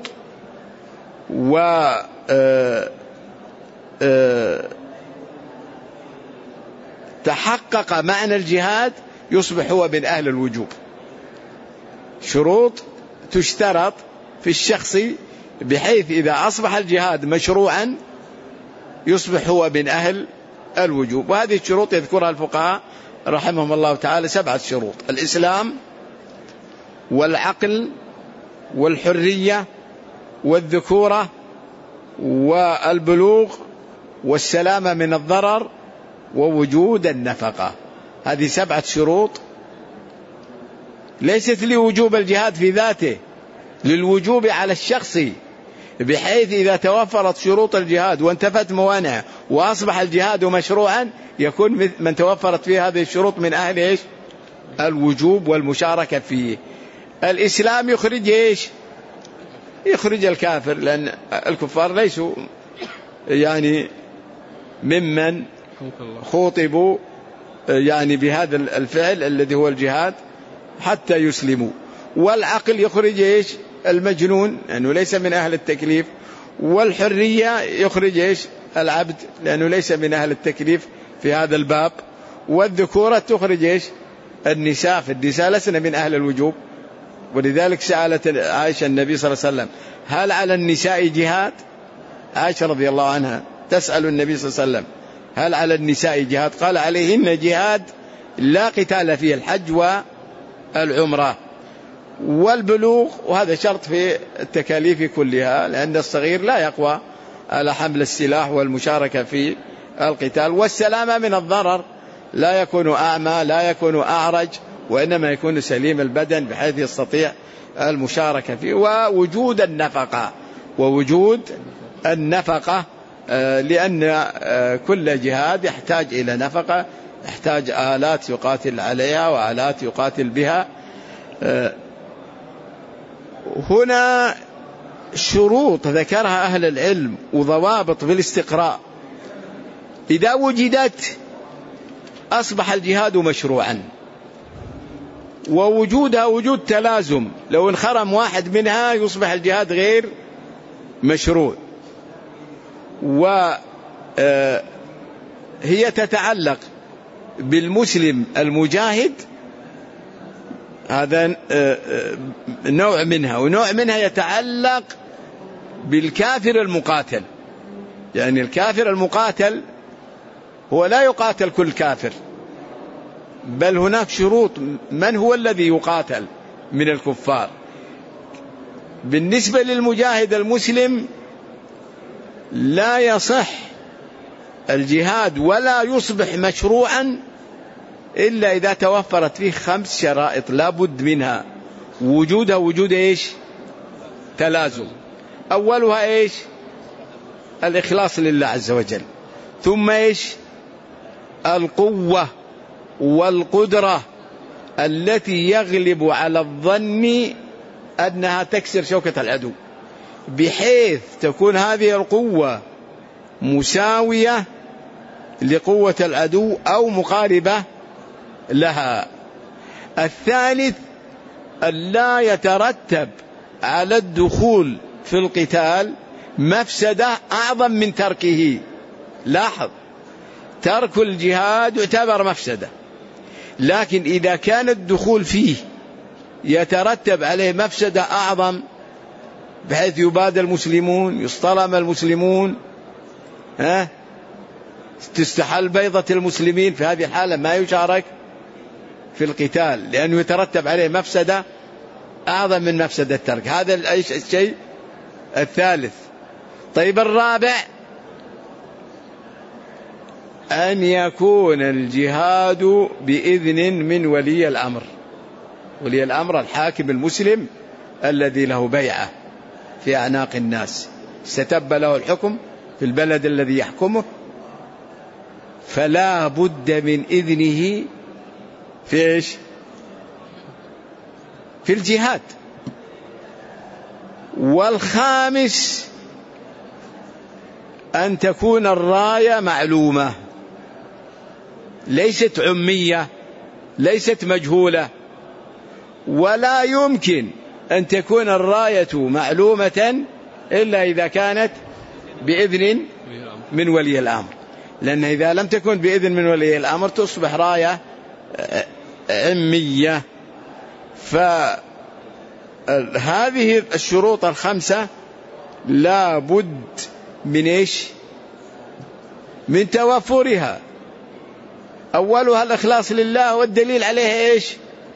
تحقق معنى الجهاد يصبح هو من أهل الوجوب. شروط تشترط في الشخص بحيث إذا أصبح الجهاد مشروعا يصبح هو من أهل الوجوب. وهذه الشروط يذكرها الفقهاء رحمهم الله تعالى 7 شروط: الإسلام والعقل والحرية والذكورة والبلوغ والسلامة من الضرر ووجود النفقة. هذه 7 شروط ليست لوجوب الجهاد في ذاته، للوجوب على الشخص، بحيث إذا توفرت شروط الجهاد وانتفت موانعه وأصبح الجهاد مشروعا يكون من توفرت فيه هذه الشروط من أهل إيش؟ الوجوب والمشاركة فيه. الإسلام يخرج إيش؟ يخرج الكافر، لأن الكفار ليسوا يعني ممن خوطبوا يعني بهذا الفعل الذي هو الجهاد حتى يسلموا. والعقل يخرج إيش؟ المجنون لأنه ليس من أهل التكليف. والحرية يخرج إيش؟ العبد لأنه ليس من أهل التكليف في هذا الباب. والذكورة تخرج إيش؟ النساء، فالنساء لسنا من أهل الوجوب. ولذلك سألت عائشة النبي صلى الله عليه وسلم: هل على النساء جهاد؟ عائشة رضي الله عنها تسأل النبي صلى الله عليه وسلم: هل على النساء جهاد؟ قال: عليهن جهاد لا قتال فيه، الحج والعمرة. والبلوغ، وهذا شرط في التكاليف كلها، لأن الصغير لا يقوى على حمل السلاح والمشاركة في القتال. والسلامة من الضرر، لا يكون أعمى، لا يكون أعرج، وإنما يكون سليم البدن بحيث يستطيع المشاركة فيه. ووجود النفقة، ووجود النفقة لأن كل جهاد يحتاج إلى نفقة، يحتاج آلات يقاتل عليها وآلات يقاتل بها. هنا شروط ذكرها أهل العلم وضوابط بالاستقراء، إذا وجدت أصبح الجهاد مشروعا. ووجودها وجود تلازم، لو انخرم واحد منها يصبح الجهاد غير مشروع. وهي تتعلق بالمسلم المجاهد، هذا نوع منها، ونوع منها يتعلق بالكافر المقاتل. يعني الكافر المقاتل هو لا يقاتل كل كافر، بل هناك شروط من هو الذي يقاتل من الكفار. بالنسبة للمجاهد المسلم لا يصح الجهاد ولا يصبح مشروعا إلا إذا توفرت فيه 5 شرائط لا بد منها. وجودها وجود إيش؟ تلازم. أولها إيش؟ الإخلاص لله عز وجل. ثم إيش؟ القوة والقدرة التي يغلب على الظن أنها تكسر شوكة العدو، بحيث تكون هذه القوة مساوية لقوة العدو أو مقاربة لها. الثالث ألا يترتب على الدخول في القتال مفسدة أعظم من تركه. لاحظ، ترك الجهاد يعتبر مفسدة، لكن إذا كان الدخول فيه يترتب عليه مفسدة أعظم، بحيث يباد المسلمون، يصطلم المسلمون، تستحل بيضة المسلمين، في هذه الحالة ما يشارك في القتال، لأنه يترتب عليه مفسدة أعظم من مفسدة الترك. هذا الشيء الثالث. طيب، الرابع أن يكون الجهاد بإذن من ولي الأمر. ولي الأمر الحاكم المسلم الذي له بيعة في أعناق الناس، استتب له الحكم في البلد الذي يحكمه، فلا بد من إذنه في إيش؟ في الجهاد. والخامس أن تكون الراية معلومة، ليست عمية، ليست مجهولة. ولا يمكن أن تكون الراية معلومة إلا إذا كانت بإذن من ولي الأمر. لأن إذا لم تكن بإذن من ولي الأمر تصبح راية عمية. فهذه الشروط الخمسة لا بد من إيش؟ من توفرها. أولها الإخلاص لله، والدليل عليها إيش؟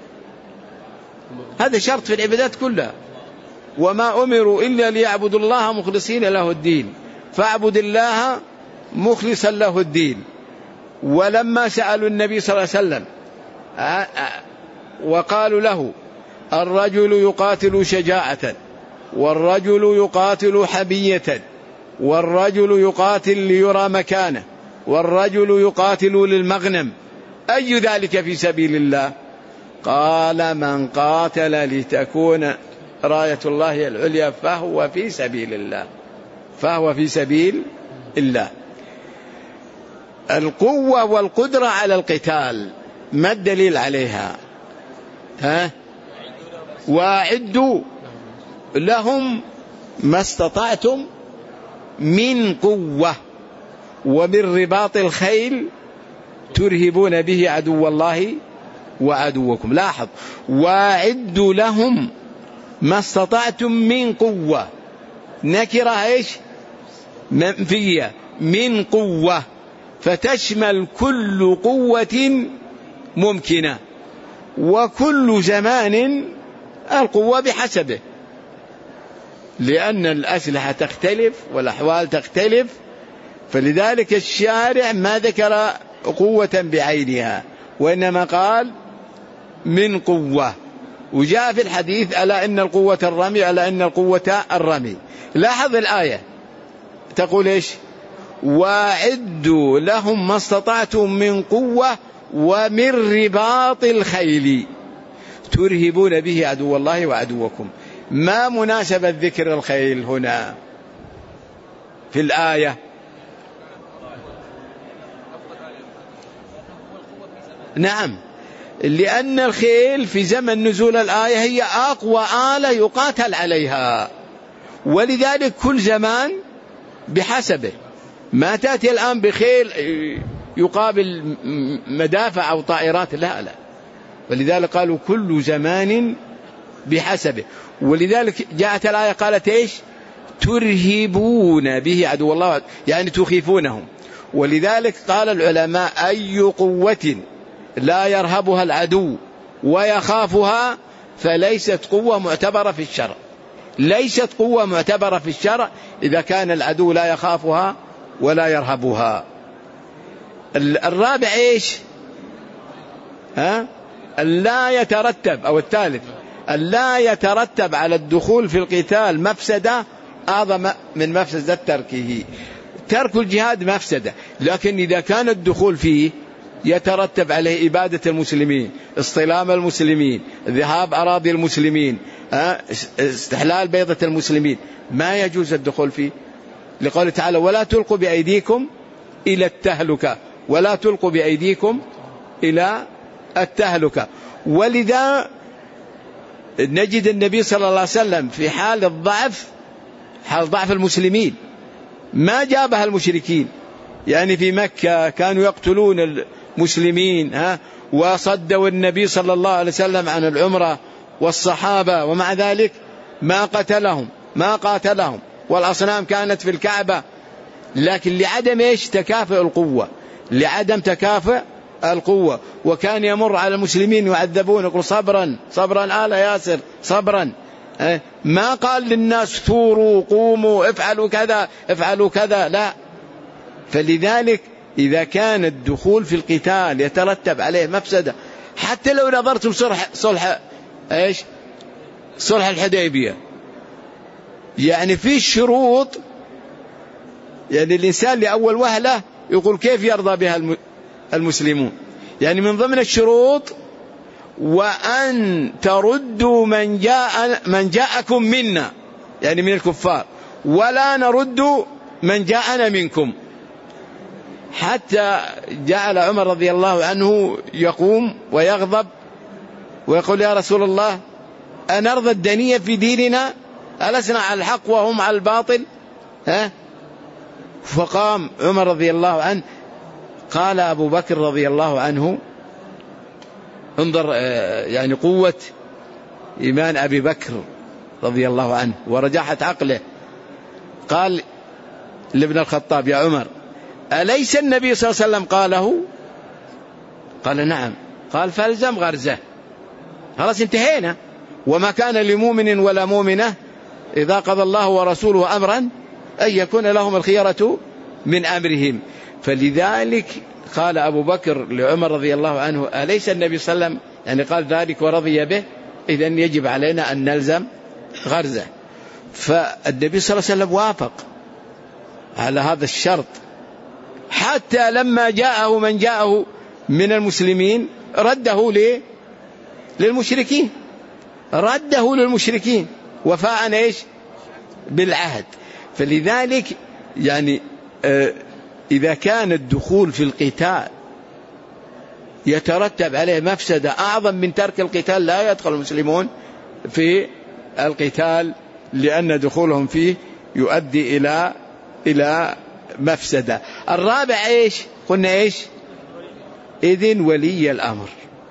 هذا شرط في العبادات كلها. وما أمروا إلا ليعبدوا الله مخلصين له الدين، فاعبد الله مخلصا له الدين. ولما سألوا النبي صلى الله عليه وسلم وقالوا له الرجل يقاتل شجاعة، والرجل يقاتل حمية، والرجل يقاتل ليرى مكانه، والرجل يقاتل للمغنم، أي ذلك في سبيل الله؟ قال من قاتل لتكون راية الله العليا فهو في سبيل الله، فهو في سبيل الله. القوة والقدرة على القتال ما الدليل عليها؟ وأعدوا لهم ما استطعتم من قوة ومن رباط الخيل ترهبون به عدو الله وعدوكم. لاحظ، وأعدوا لهم ما استطعتم من قوة، نكرة إيش؟ منفية، من قوة، فتشمل كل قوة ممكنة، وكل زمان القوة بحسبه، لأن الأسلحة تختلف والأحوال تختلف. فلذلك الشارع ما ذكر قوة بعينها، وإنما قال من قوة. وجاء في الحديث ألا إن القوة الرمي، ألا إن القوة الرمي. لاحظ الآية تقول إيش؟ وأعدوا لهم ما استطعتم من قوة ومن رباط الخيل ترهبون به عدو الله وعدوكم. ما مناسبة ذكر الخيل هنا في الآية؟ نعم، لأن الخيل في زمن نزول الآية هي أقوى آلة يقاتل عليها، ولذلك كل زمان بحسبه. ما تأتي الآن بخيل يقابل مدافع أو طائرات، لا لا. ولذلك قالوا كل زمان بحسبه. ولذلك جاءت الآية قالت إيش؟ ترهبون به عدو الله، يعني تخيفونهم. ولذلك قال العلماء أي قوة لا يرهبها العدو ويخافها فليست قوة معتبرة في الشرع. ليست قوة معتبرة في الشرع إذا كان العدو لا يخافها ولا يرهبها. الرابع إيش؟ ألا يترتب، أو الثالث ألا يترتب على الدخول في القتال مفسدة أعظم من مفسدة تركه. ترك الجهاد مفسدة، لكن إذا كان الدخول فيه يترتب عليه إبادة المسلمين، اصطلام المسلمين، ذهاب أراضي المسلمين، استحلال بيضة المسلمين، ما يجوز الدخول فيه، لقوله تعالى ولا تلقوا بأيديكم إلى التهلكة، ولا تلقوا بأيديكم إلى التهلكة. ولذا نجد النبي صلى الله عليه وسلم في حال الضعف، حال ضعف المسلمين، ما جابها المشركين. يعني في مكة كانوا يقتلون المسلمين وصدوا النبي صلى الله عليه وسلم عن العمرة والصحابة، ومع ذلك ما قتلهم ما قاتلهم، والأصنام كانت في الكعبة. لكن لعدم إيش؟ تكافؤ القوة، لعدم تكافؤ القوة. وكان يمر على المسلمين يعذبون يقول صبرا صبرا آل ياسر صبرا. ما قال للناس ثوروا قوموا افعلوا كذا افعلوا كذا، لا. فلذلك إذا كان الدخول في القتال يترتب عليه مفسدة، حتى لو نظرتم صلح إيش؟ صلح الحديبية، يعني في شروط، يعني الإنسان لأول وهلة يقول كيف يرضى بها المسلمون. يعني من ضمن الشروط وأن تردوا من جاءكم منا، يعني من الكفار، ولا نرد من جاءنا منكم. حتى جعل عمر رضي الله عنه يقوم ويغضب ويقول يا رسول الله أنرضى الدنية في ديننا؟ ألسنا على الحق وهم على الباطل؟ فقام عمر رضي الله عنه قال أبو بكر رضي الله عنه، انظر يعني قوة إيمان أبي بكر رضي الله عنه ورجاحة عقله، قال لابن الخطاب: يا عمر، أليس النبي صلى الله عليه وسلم قاله؟ قال: نعم. قال: فالزم غرزه، خلاص انتهينا. وما كان لمؤمن ولا مؤمنة إذا قضى الله ورسوله أمرا أن يكون لهم الخيرة من أمرهم. فلذلك قال أبو بكر لعمر رضي الله عنه: أليس النبي صلى الله عليه وسلم يعني قال ذلك ورضي به، إذن يجب علينا أن نلزم غرزه. فالنبي صلى الله عليه وسلم وافق على هذا الشرط، حتى لما جاءه من جاءه من المسلمين رده للمشركين، رده للمشركين وفاء ايش؟ بالعهد. فلذلك يعني إذا كان الدخول في القتال يترتب عليه مفسدة أعظم من ترك القتال، لا يدخل المسلمون في القتال، لأن دخولهم فيه يؤدي إلى مفسدة. الرابع ايش؟ قلنا ايش؟ إذن ولي الأمر.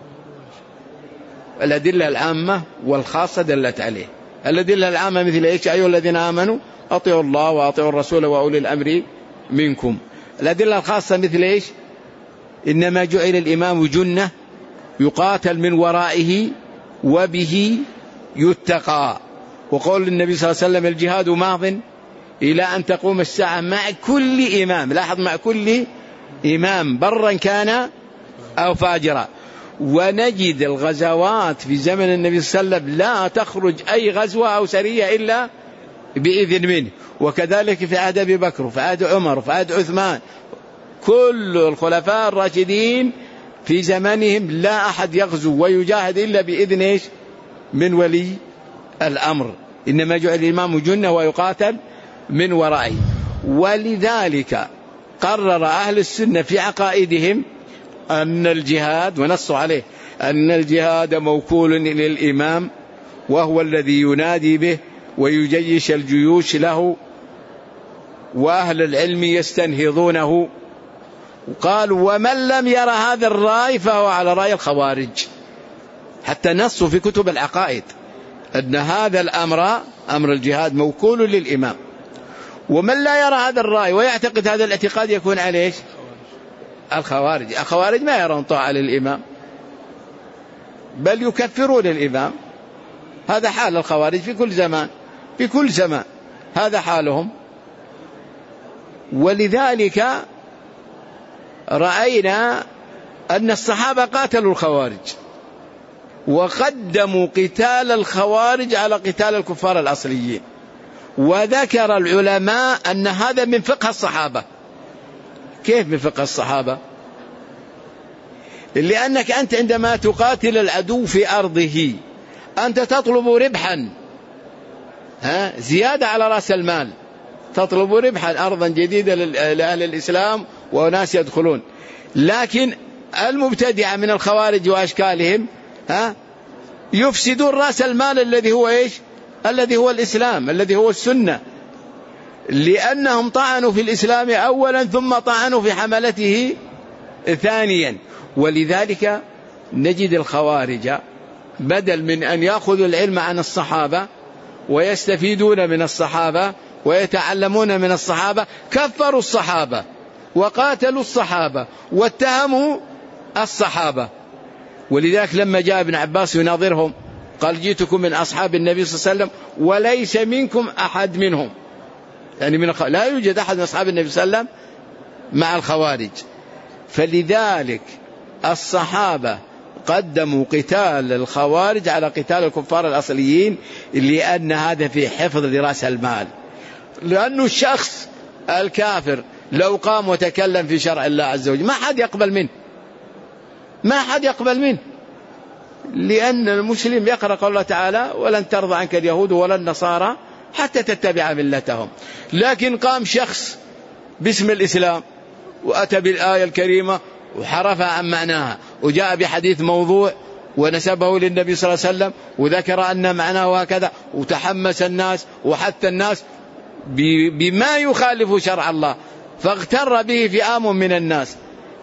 الأدلة العامة والخاصة دلت عليه. الأدلة العامة مثل ايش؟ أيها الذين آمنوا أطيعوا الله وأطيعوا الرسول وأولي الأمر منكم. الأدلة الخاصة مثل ايش؟ إنما جعل الإمام جنة يقاتل من ورائه وبه يتقى. وقول النبي صلى الله عليه وسلم: الجهاد ماض إلى أن تقوم الساعة مع كل إمام. لاحظ: مع كل إمام برا كان أو فاجرا. ونجد الغزوات في زمن النبي صلى الله عليه وسلم لا تخرج أي غزوة أو سرية إلا بإذن منه. وكذلك في عهد أبي بكر وفي عهد عمر وفي عهد عثمان، كل الخلفاء الراشدين في زمانهم لا أحد يغزو ويجاهد إلا بإذن إيش؟ من ولي الأمر. إنما جعل الإمام جنة ويقاتل من ورائه. ولذلك قرر أهل السنة في عقائدهم أن الجهاد، ونصوا عليه، أن الجهاد موكول للإمام، وهو الذي ينادي به ويجيش الجيوش له، وأهل العلم يستنهضونه. قالوا: ومن لم ير هذا الرأي فهو على رأي الخوارج. حتى نصوا في كتب العقائد أن هذا الأمر، أمر الجهاد، موكول للإمام. ومن لا يرى هذا الرأي ويعتقد هذا الاعتقاد يكون عليه الخوارج. الخوارج ما يرون طاعة للإمام، بل يكفرون الإمام. هذا حال الخوارج في كل زمان، في كل زمان هذا حالهم. ولذلك رأينا أن الصحابة قاتلوا الخوارج وقدموا قتال الخوارج على قتال الكفار الأصليين. وذكر العلماء أن هذا من فقه الصحابة. كيف من فقه الصحابة؟ لأنك أنت عندما تقاتل العدو في أرضه أنت تطلب ربحا، زيادة على رأس المال، تطلب ربحا، أرضا جديدة لأهل الإسلام وناس يدخلون. لكن المبتدعة من الخوارج وأشكالهم يفسدون رأس المال الذي هو إيش؟ الذي هو الإسلام، الذي هو السنة، لأنهم طعنوا في الإسلام أولا ثم طعنوا في حملته ثانيا. ولذلك نجد الخوارج بدل من أن يأخذوا العلم عن الصحابة ويستفيدون من الصحابة ويتعلمون من الصحابة، كفروا الصحابة وقاتلوا الصحابة واتهموا الصحابة. ولذلك لما جاء ابن عباس يناظرهم قال: جئتكم من أصحاب النبي صلى الله عليه وسلم وليس منكم أحد منهم، يعني لا يوجد أحد من أصحاب النبي صلى الله عليه وسلم مع الخوارج. فلذلك الصحابة قدموا قتال الخوارج على قتال الكفار الأصليين، لأن هذا في حفظ لرأس المال. لأنه الشخص الكافر لو قام وتكلم في شرع الله عز وجل ما حد يقبل منه، ما حد يقبل منه، لأن المسلم يقرأ قول الله تعالى: ولن ترضى عنك اليهود ولا النصارى حتى تتبع ملتهم. لكن قام شخص باسم الإسلام وأتى بالآية الكريمة وحرفها عن معناها وجاء بحديث موضوع ونسبه للنبي صلى الله عليه وسلم وذكر أن معناه هكذا، وتحمس الناس وحث الناس بما يخالف شرع الله، فاغتر به فئام من الناس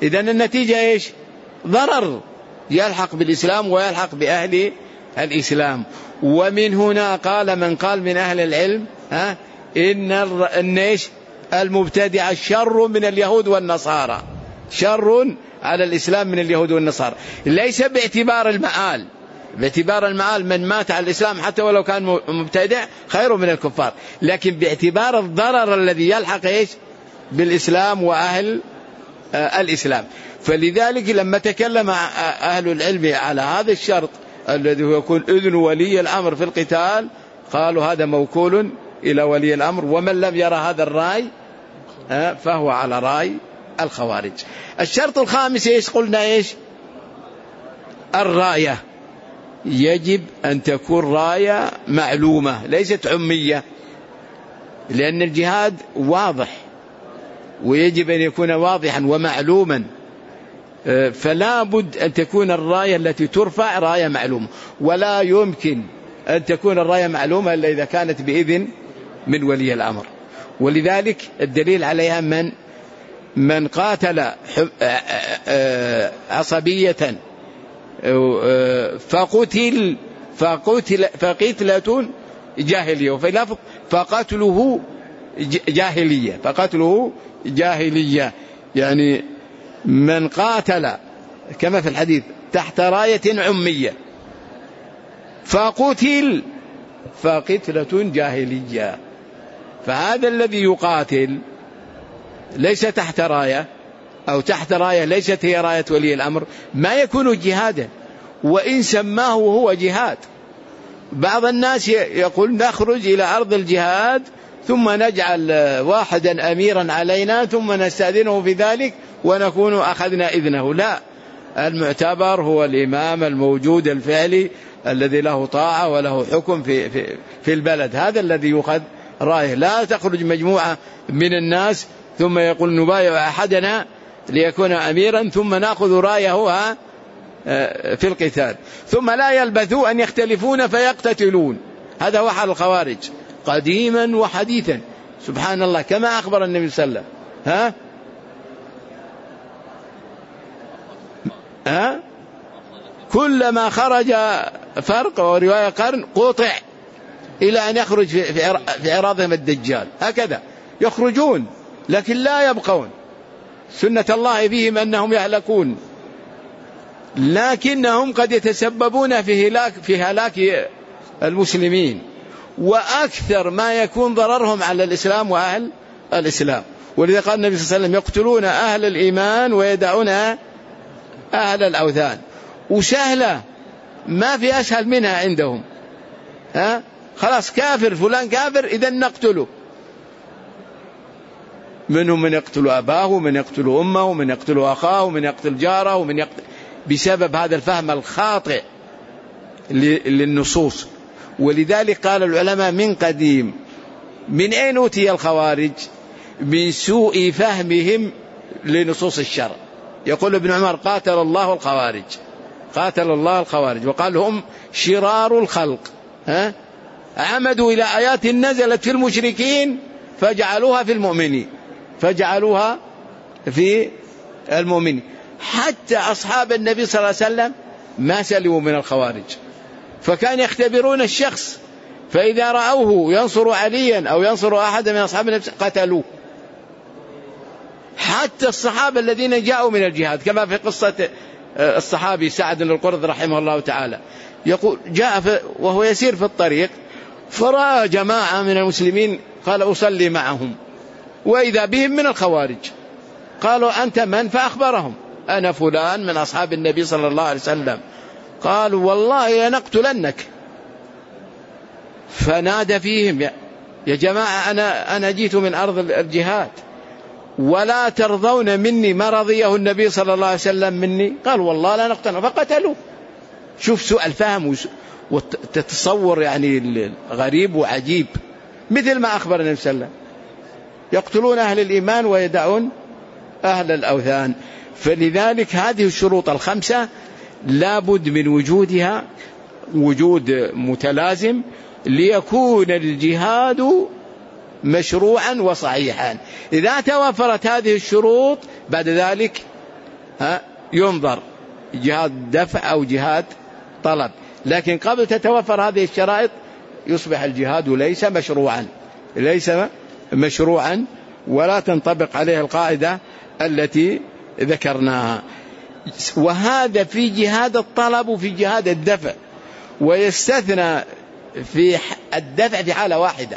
إذن النتيجة إيش؟ ضرر يلحق بالإسلام ويلحق بأهل الإسلام. ومن هنا قال من قال من أهل العلم إن إيش؟ المبتدع شر من اليهود والنصارى، شر على الإسلام من اليهود والنصارى، ليس باعتبار المآل. باعتبار المآل من مات على الإسلام حتى ولو كان مبتدع خير من الكفار، لكن باعتبار الضرر الذي يلحق إيش؟ بالإسلام وأهل الإسلام. فلذلك لما تكلم أهل العلم على هذا الشرط الذي هو يكون إذن ولي الأمر في القتال، قالوا هذا موكول إلى ولي الأمر، ومن لم يرى هذا الرأي فهو على رأي الخوارج. الشرط الخامس إيش قلنا؟ إيش؟ الراية. يجب أن تكون راية معلومة ليست عمية، لأن الجهاد واضح ويجب أن يكون واضحا ومعلوما، فلا بد أن تكون الراية التي ترفع راية معلومة، ولا يمكن أن تكون الراية معلومة إلا إذا كانت بإذن من ولي الأمر. ولذلك الدليل عليها من قاتل عصبية فقتلة جاهلية، وفي لفظ فقتله جاهلية، فقتله جاهلية، يعني من قاتل كما في الحديث تحت راية عمية فقتل فقتلة جاهلية. فهذا الذي يقاتل ليس تحت راية أو تحت راية ليست هي راية ولي الأمر ما يكون جهادا، وإن سماه هو جهاد. بعض الناس يقول نخرج إلى أرض الجهاد ثم نجعل واحدا أميرا علينا ثم نستأذنه في ذلك ونكون أخذنا إذنه. لا، المعتبر هو الإمام الموجود الفعلي الذي له طاعة وله حكم في البلد، هذا الذي يؤخذ رايه. لا تخرج مجموعة من الناس ثم يقول نبايع أحدنا ليكون أميرا ثم نأخذ رايه في القتال، ثم لا يلبثوا أن يختلفون فيقتتلون. هذا هو حال الخوارج قديما وحديثا، سبحان الله، كما أخبر النبي صلى الله عليه وسلم كلما خرج فرق ورواية قرن قطع إلى أن يخرج في عراضهم الدجال. هكذا يخرجون لكن لا يبقون، سنة الله فيهم أنهم يهلكون، لكنهم قد يتسببون في هلاك المسلمين، وأكثر ما يكون ضررهم على الإسلام وأهل الإسلام. ولذا قال النبي صلى الله عليه وسلم يقتلون أهل الإيمان ويدعون أهل الأوثان. وسهلة، ما في أسهل منها عندهم. خلاص كافر فلان كافر إذن نقتله. منهم من يقتل أباه ومن يقتل أمه ومن يقتل أخاه ومن يقتل جاره ومن يقتل، بسبب هذا الفهم الخاطئ للنصوص. ولذلك قال العلماء من قديم من أين أوتي الخوارج؟ من سوء فهمهم لنصوص الشرع. يقول ابن عمر قاتل الله الخوارج، قاتل الله الخوارج، وقال هم شرار الخلق. عمدوا إلى آيات نزلت في المشركين فجعلوها في المؤمنين، فجعلوها في المؤمنين. حتى أصحاب النبي صلى الله عليه وسلم ما سلموا من الخوارج، فكان يختبرون الشخص، فإذا رأوه ينصر عليا أو ينصر أحد من أصحاب النبي قتلوه. حتى الصحابة الذين جاءوا من الجهاد، كما في قصة الصحابي سعد بن القرظ رحمه الله تعالى، يقول جاء وهو يسير في الطريق فرأى جماعة من المسلمين قال أصلي معهم، وإذا بهم من الخوارج. قالوا أنت من؟ فأخبرهم أنا فلان من أصحاب النبي صلى الله عليه وسلم. قالوا والله لنقتلنك. فنادى فيهم يا جماعة أنا جيت من أرض الجهاد ولا ترضون مني ما رضيه النبي صلى الله عليه وسلم مني. قالوا والله لا نقتله، فقتلوا. شوف سوء الفهم وتتصور يعني غريب وعجيب، مثل ما أخبر النبي صلى الله عليه وسلم يقتلون أهل الإيمان ويدعون أهل الأوثان. فلذلك هذه الشروط الخمسة لا بد من وجودها وجود متلازم ليكون الجهاد مشروعا وصحيحا. إذا توفرت هذه الشروط بعد ذلك ينظر جهاد دفع أو جهاد طلب، لكن قبل تتوفر هذه الشرائط يصبح الجهاد ليس مشروعا ولا تنطبق عليه القاعدة التي ذكرناها. وهذا في جهاد الطلب وفي جهاد الدفع، ويستثنى في الدفع في حالة واحدة: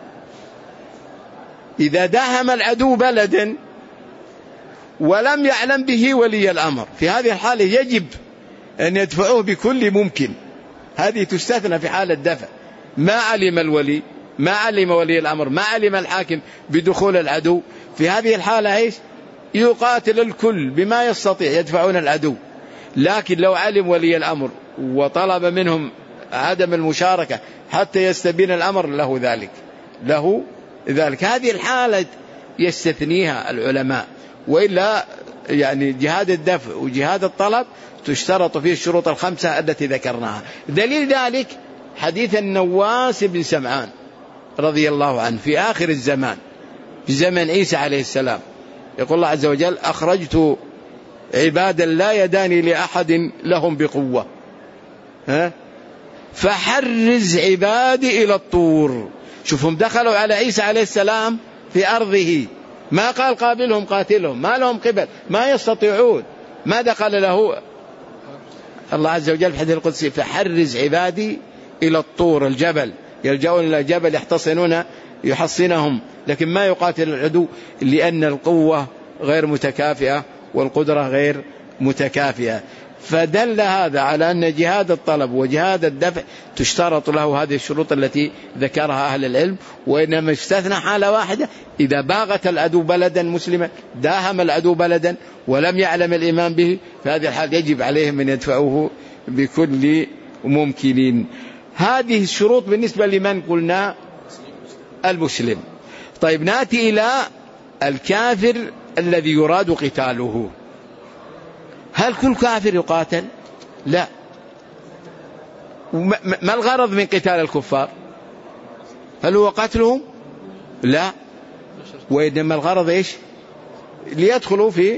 إذا داهم العدو بلدا ولم يعلم به ولي الأمر، في هذه الحالة يجب أن يدفعوه بكل ممكن. هذه تستثنى في حالة الدفع. ما علم ولي الأمر، ما علم الحاكم بدخول العدو، في هذه الحالة يقاتل الكل بما يستطيع يدفعون العدو. لكن لو علم ولي الأمر وطلب منهم عدم المشاركة حتى يستبين الأمر له ذلك. هذه الحالة يستثنيها العلماء، وإلا جهاد الدفع وجهاد الطلب تشترط فيه الشروط الخمسة التي ذكرناها. دليل ذلك حديث النواس بن سمعان رضي الله عنه في آخر الزمان، في زمن عيسى عليه السلام، يقول الله عز وجل: أخرجت عبادا لا يداني لأحد لهم بقوة فحرز عبادي إلى الطور. شوفهم دخلوا على عيسى عليه السلام في أرضه، ما قال قابلهم قاتلهم، ما لهم قبل، ما يستطيعون، ما دخل له الله عز وجل في الحديث القدسي: فحرز عبادي إلى الطور، الجبل، يلجؤون إلى الجبل يحصنهم، لكن ما يقاتل العدو، لأن القوة غير متكافئة والقدرة غير متكافئة. فدل هذا على أن جهاد الطلب وجهاد الدفع تشترط له هذه الشروط التي ذكرها أهل العلم، وإنما استثنى حالة واحدة: إذا باغت العدو بلدا مسلما، داهم العدو بلدا ولم يعلم الإمام به، في هذه الحال يجب عليهم أن يدفعوه بكل ممكن. هذه الشروط بالنسبة لمن قلنا المسلم. طيب، نأتي إلى الكافر الذي يراد قتاله. هل كل كافر يقاتل؟ لا. ما الغرض من قتال الكفار؟ هل هو قتلهم؟ لا، وإنما الغرض ليدخلوا في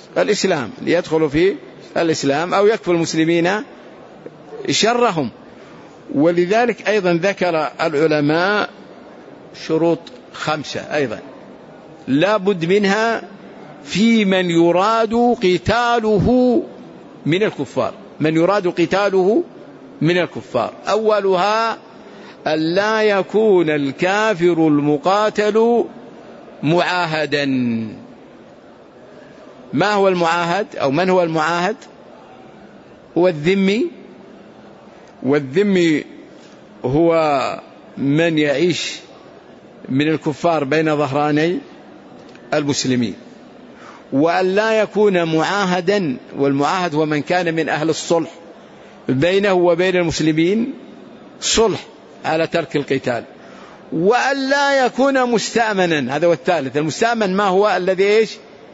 الإسلام أو يكفوا المسلمين شرهم. ولذلك أيضا ذكر العلماء شروط 5 أيضا لا بد منها في من يراد قتاله من الكفار. أولها: ألا يكون الكافر المقاتل معاهدا. ما هو المعاهد أو من هو المعاهد؟ هو الذمي، والذمي هو من يعيش من الكفار بين ظهراني المسلمين. وأن لا يكون معاهدا، والمعاهد هو من كان من أهل الصلح بينه وبين المسلمين، صلح على ترك القتال. وأن لا يكون مستأمنا، هذا هو الثالث. المستأمن ما هو؟ الذي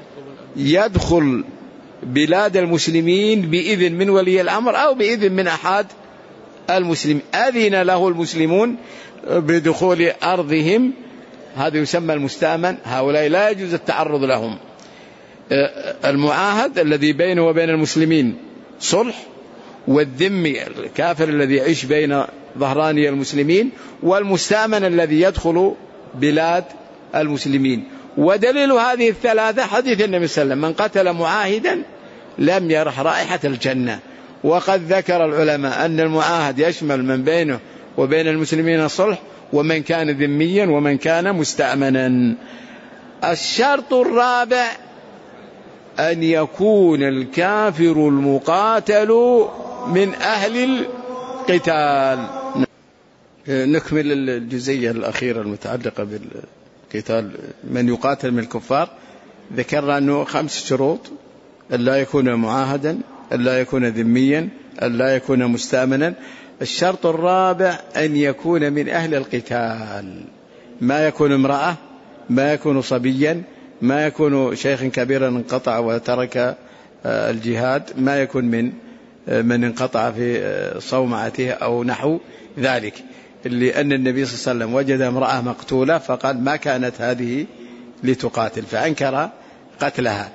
يدخل بلاد المسلمين بإذن من ولي الأمر أو بإذن من أحد المسلمين، أذن له المسلمون بدخول أرضهم، هذا يسمى المستأمن. هؤلاء لا يجوز التعرض لهم. المعاهد الذي بينه وبين المسلمين صلح، والذمي الكافر الذي يعيش بين ظهراني المسلمين، والمستأمن الذي يدخل بلاد المسلمين. ودليل هذه الثلاثة حديث النبي صلى الله عليه وسلم: من قتل معاهدا لم يرح رائحة الجنة. وقد ذكر العلماء أن المعاهد يشمل من بينه وبين المسلمين صلح، ومن كان ذميا، ومن كان مستأمنا. الشرط الرابع: أن يكون الكافر المقاتل من أهل القتال. نكمل الجزئية الأخيرة المتعلقة بالقتال. من يقاتل من الكفار ذكرنا أنه 5 شروط: أن لا يكون معاهدا، أن لا يكون ذميا، أن لا يكون مستأمنا. الشرط الرابع: أن يكون من أهل القتال، ما يكون امرأة، ما يكون صبيا، ما يكون شيخ كبيرا انقطع وترك الجهاد، ما يكون من انقطع في صومعته أو نحو ذلك. لأن النبي صلى الله عليه وسلم وجد امرأة مقتولة فقال: ما كانت هذه لتقاتل، فأنكر قتلها.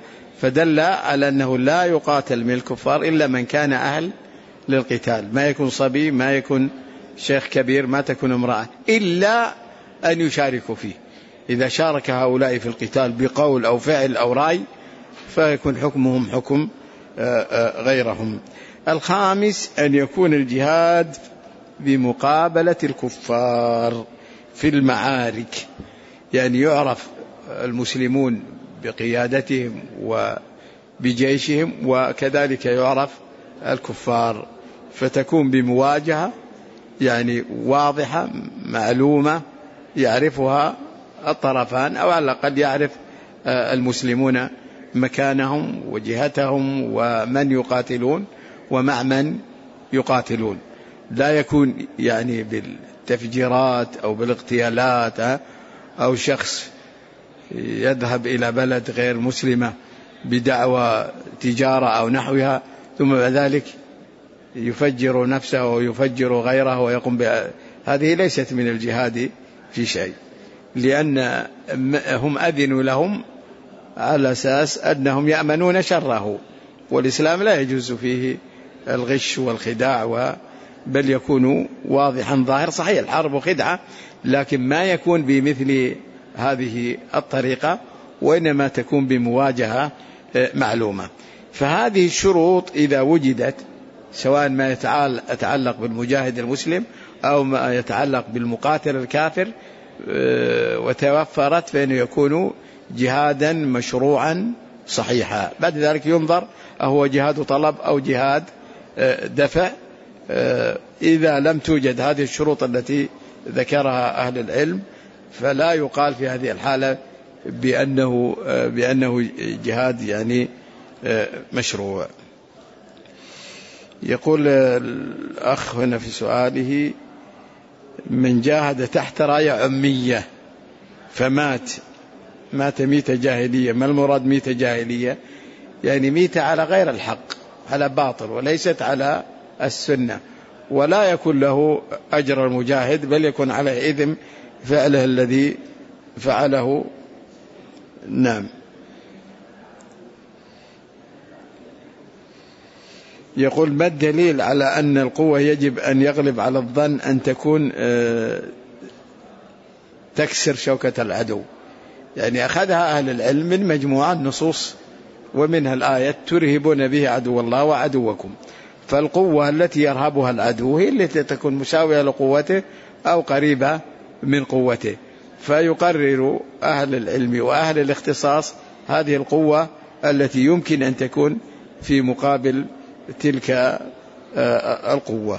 فدل على أنه لا يقاتل من الكفار إلا من كان أهل للقتال، ما يكون صبي، ما يكون شيخ كبير، ما تكون امرأة، إلا أن يشاركوا فيه. إذا شارك هؤلاء في القتال بقول أو فعل أو رأي فيكون حكمهم حكم غيرهم. الخامس أن يكون الجهاد بمقابلة الكفار في المعارك، يعني يعرف المسلمون بقيادتهم وبجيشهم، وكذلك يعرف الكفار، فتكون بمواجهة يعني واضحة معلومة يعرفها الطرفان، أو على الأقل يعرف المسلمون مكانهم وجهتهم ومن يقاتلون ومع من يقاتلون. لا يكون يعني بالتفجيرات أو بالاغتيالات، أو شخص يذهب إلى بلد غير مسلمة بدعوى تجارة أو نحوها ثم بعد ذلك يفجر نفسه ويفجر غيره ويقوم هذه ليست من الجهاد في شيء، لأن هم أذنوا لهم على أساس أنهم يأمنون شره، والإسلام لا يجوز فيه الغش والخداع، بل يكون واضحا ظاهر. صحيح الحرب خدعة، لكن ما يكون بمثل هذه الطريقة، وإنما تكون بمواجهة معلومة. فهذه الشروط إذا وجدت، سواء ما يتعلق بالمجاهد المسلم أو ما يتعلق بالمقاتل الكافر، وتوفرت، فإنه يكون جهادا مشروعا صحيحا. بعد ذلك ينظر أهو جهاد طلب أو جهاد دفع. إذا لم توجد هذه الشروط التي ذكرها أهل العلم فلا يقال في هذه الحالة بأنه جهاد يعني مشروع. يقول الأخ هنا في سؤاله: من جاهد تحت راية عمية فمات ميتة جاهلية، ما المراد ميتة جاهلية؟ يعني ميتة على غير الحق، على باطل، وليست على السنة، ولا يكون له أجر المجاهد، بل يكون عليه إثم فعله الذي فعله. نعم. يقول: ما الدليل على أن القوة يجب أن يغلب على الظن أن تكون تكسر شوكة العدو؟ يعني أخذها أهل العلم من مجموعة نصوص، ومنها الآية: ترهبون به عدو الله وعدوكم. فالقوة التي يرهبها العدو هي التي تكون مساوية لقوته أو قريبة من قوته. فيقرر أهل العلم وأهل الاختصاص هذه القوة التي يمكن أن تكون في مقابل تلك القوة.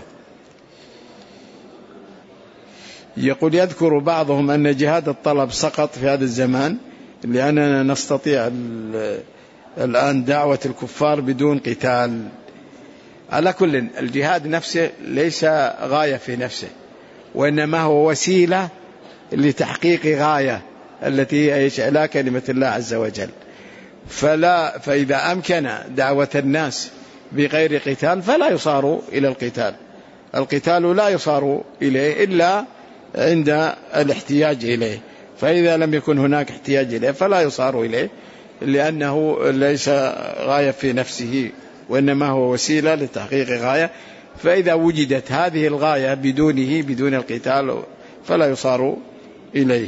يقول: يذكر بعضهم أن جهاد الطلب سقط في هذا الزمان لأننا نستطيع الآن دعوة الكفار بدون قتال. على كل، الجهاد نفسه ليس غاية في نفسه، وإنما هو وسيلة لتحقيق غاية التي هي إعلاء كلمة الله عز وجل. فإذا أمكن دعوة الناس بغير قتال فلا يصار إلى القتال. القتال لا يصار إليه إلا عند الاحتياج إليه، فإذا لم يكن هناك احتياج إليه فلا يصار إليه، لأنه ليس غاية في نفسه، وإنما هو وسيلة لتحقيق غاية. فإذا وجدت هذه الغاية بدون القتال فلا يصار إليه.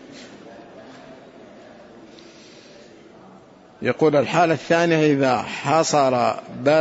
يقول: الحالة الثانية إذا حصر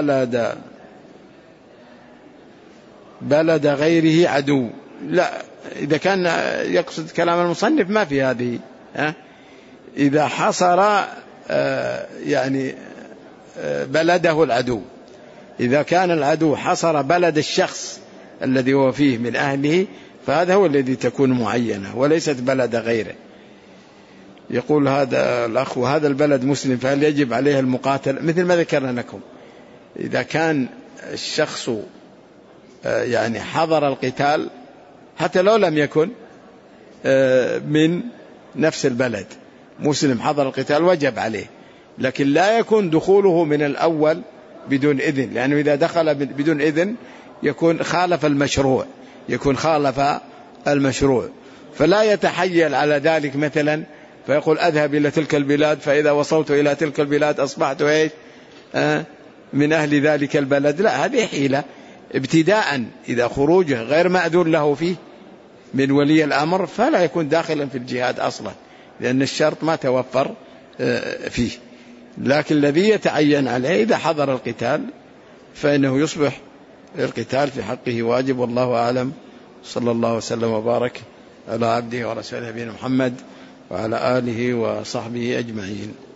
بلد غيره عدو. لا، إذا كان يقصد كلام المصنف ما في هذه. إذا حصر يعني بلده العدو، إذا كان العدو حصر بلد الشخص الذي هو فيه من أهله فهذا هو الذي تكون معينة، وليست بلد غيره. يقول هذا الأخ: وهذا البلد مسلم فهل يجب عليه المقاتل؟ مثل ما ذكرنا لكم، إذا كان الشخص يعني حضر القتال حتى لو لم يكن من نفس البلد، مسلم حضر القتال وجب عليه، لكن لا يكون دخوله من الأول بدون إذن، لأنه إذا دخل بدون إذن يكون خالف المشروع، فلا يتحيل على ذلك مثلا فيقول أذهب إلى تلك البلاد، فإذا وصلت إلى تلك البلاد أصبحت إيش من أهل ذلك البلد. لا، هذه حيلة ابتداء. إذا خروجه غير مأذون له فيه من ولي الأمر فلا يكون داخلا في الجهاد أصلا، لأن الشرط ما توفر فيه. لكن الذي يتعين عليه إذا حضر القتال فإنه يصبح القتال في حقه واجب. والله أعلم. صلى الله وسلم وبارك على عبده ورسوله نبينا محمد وعلى آله وصحبه أجمعين.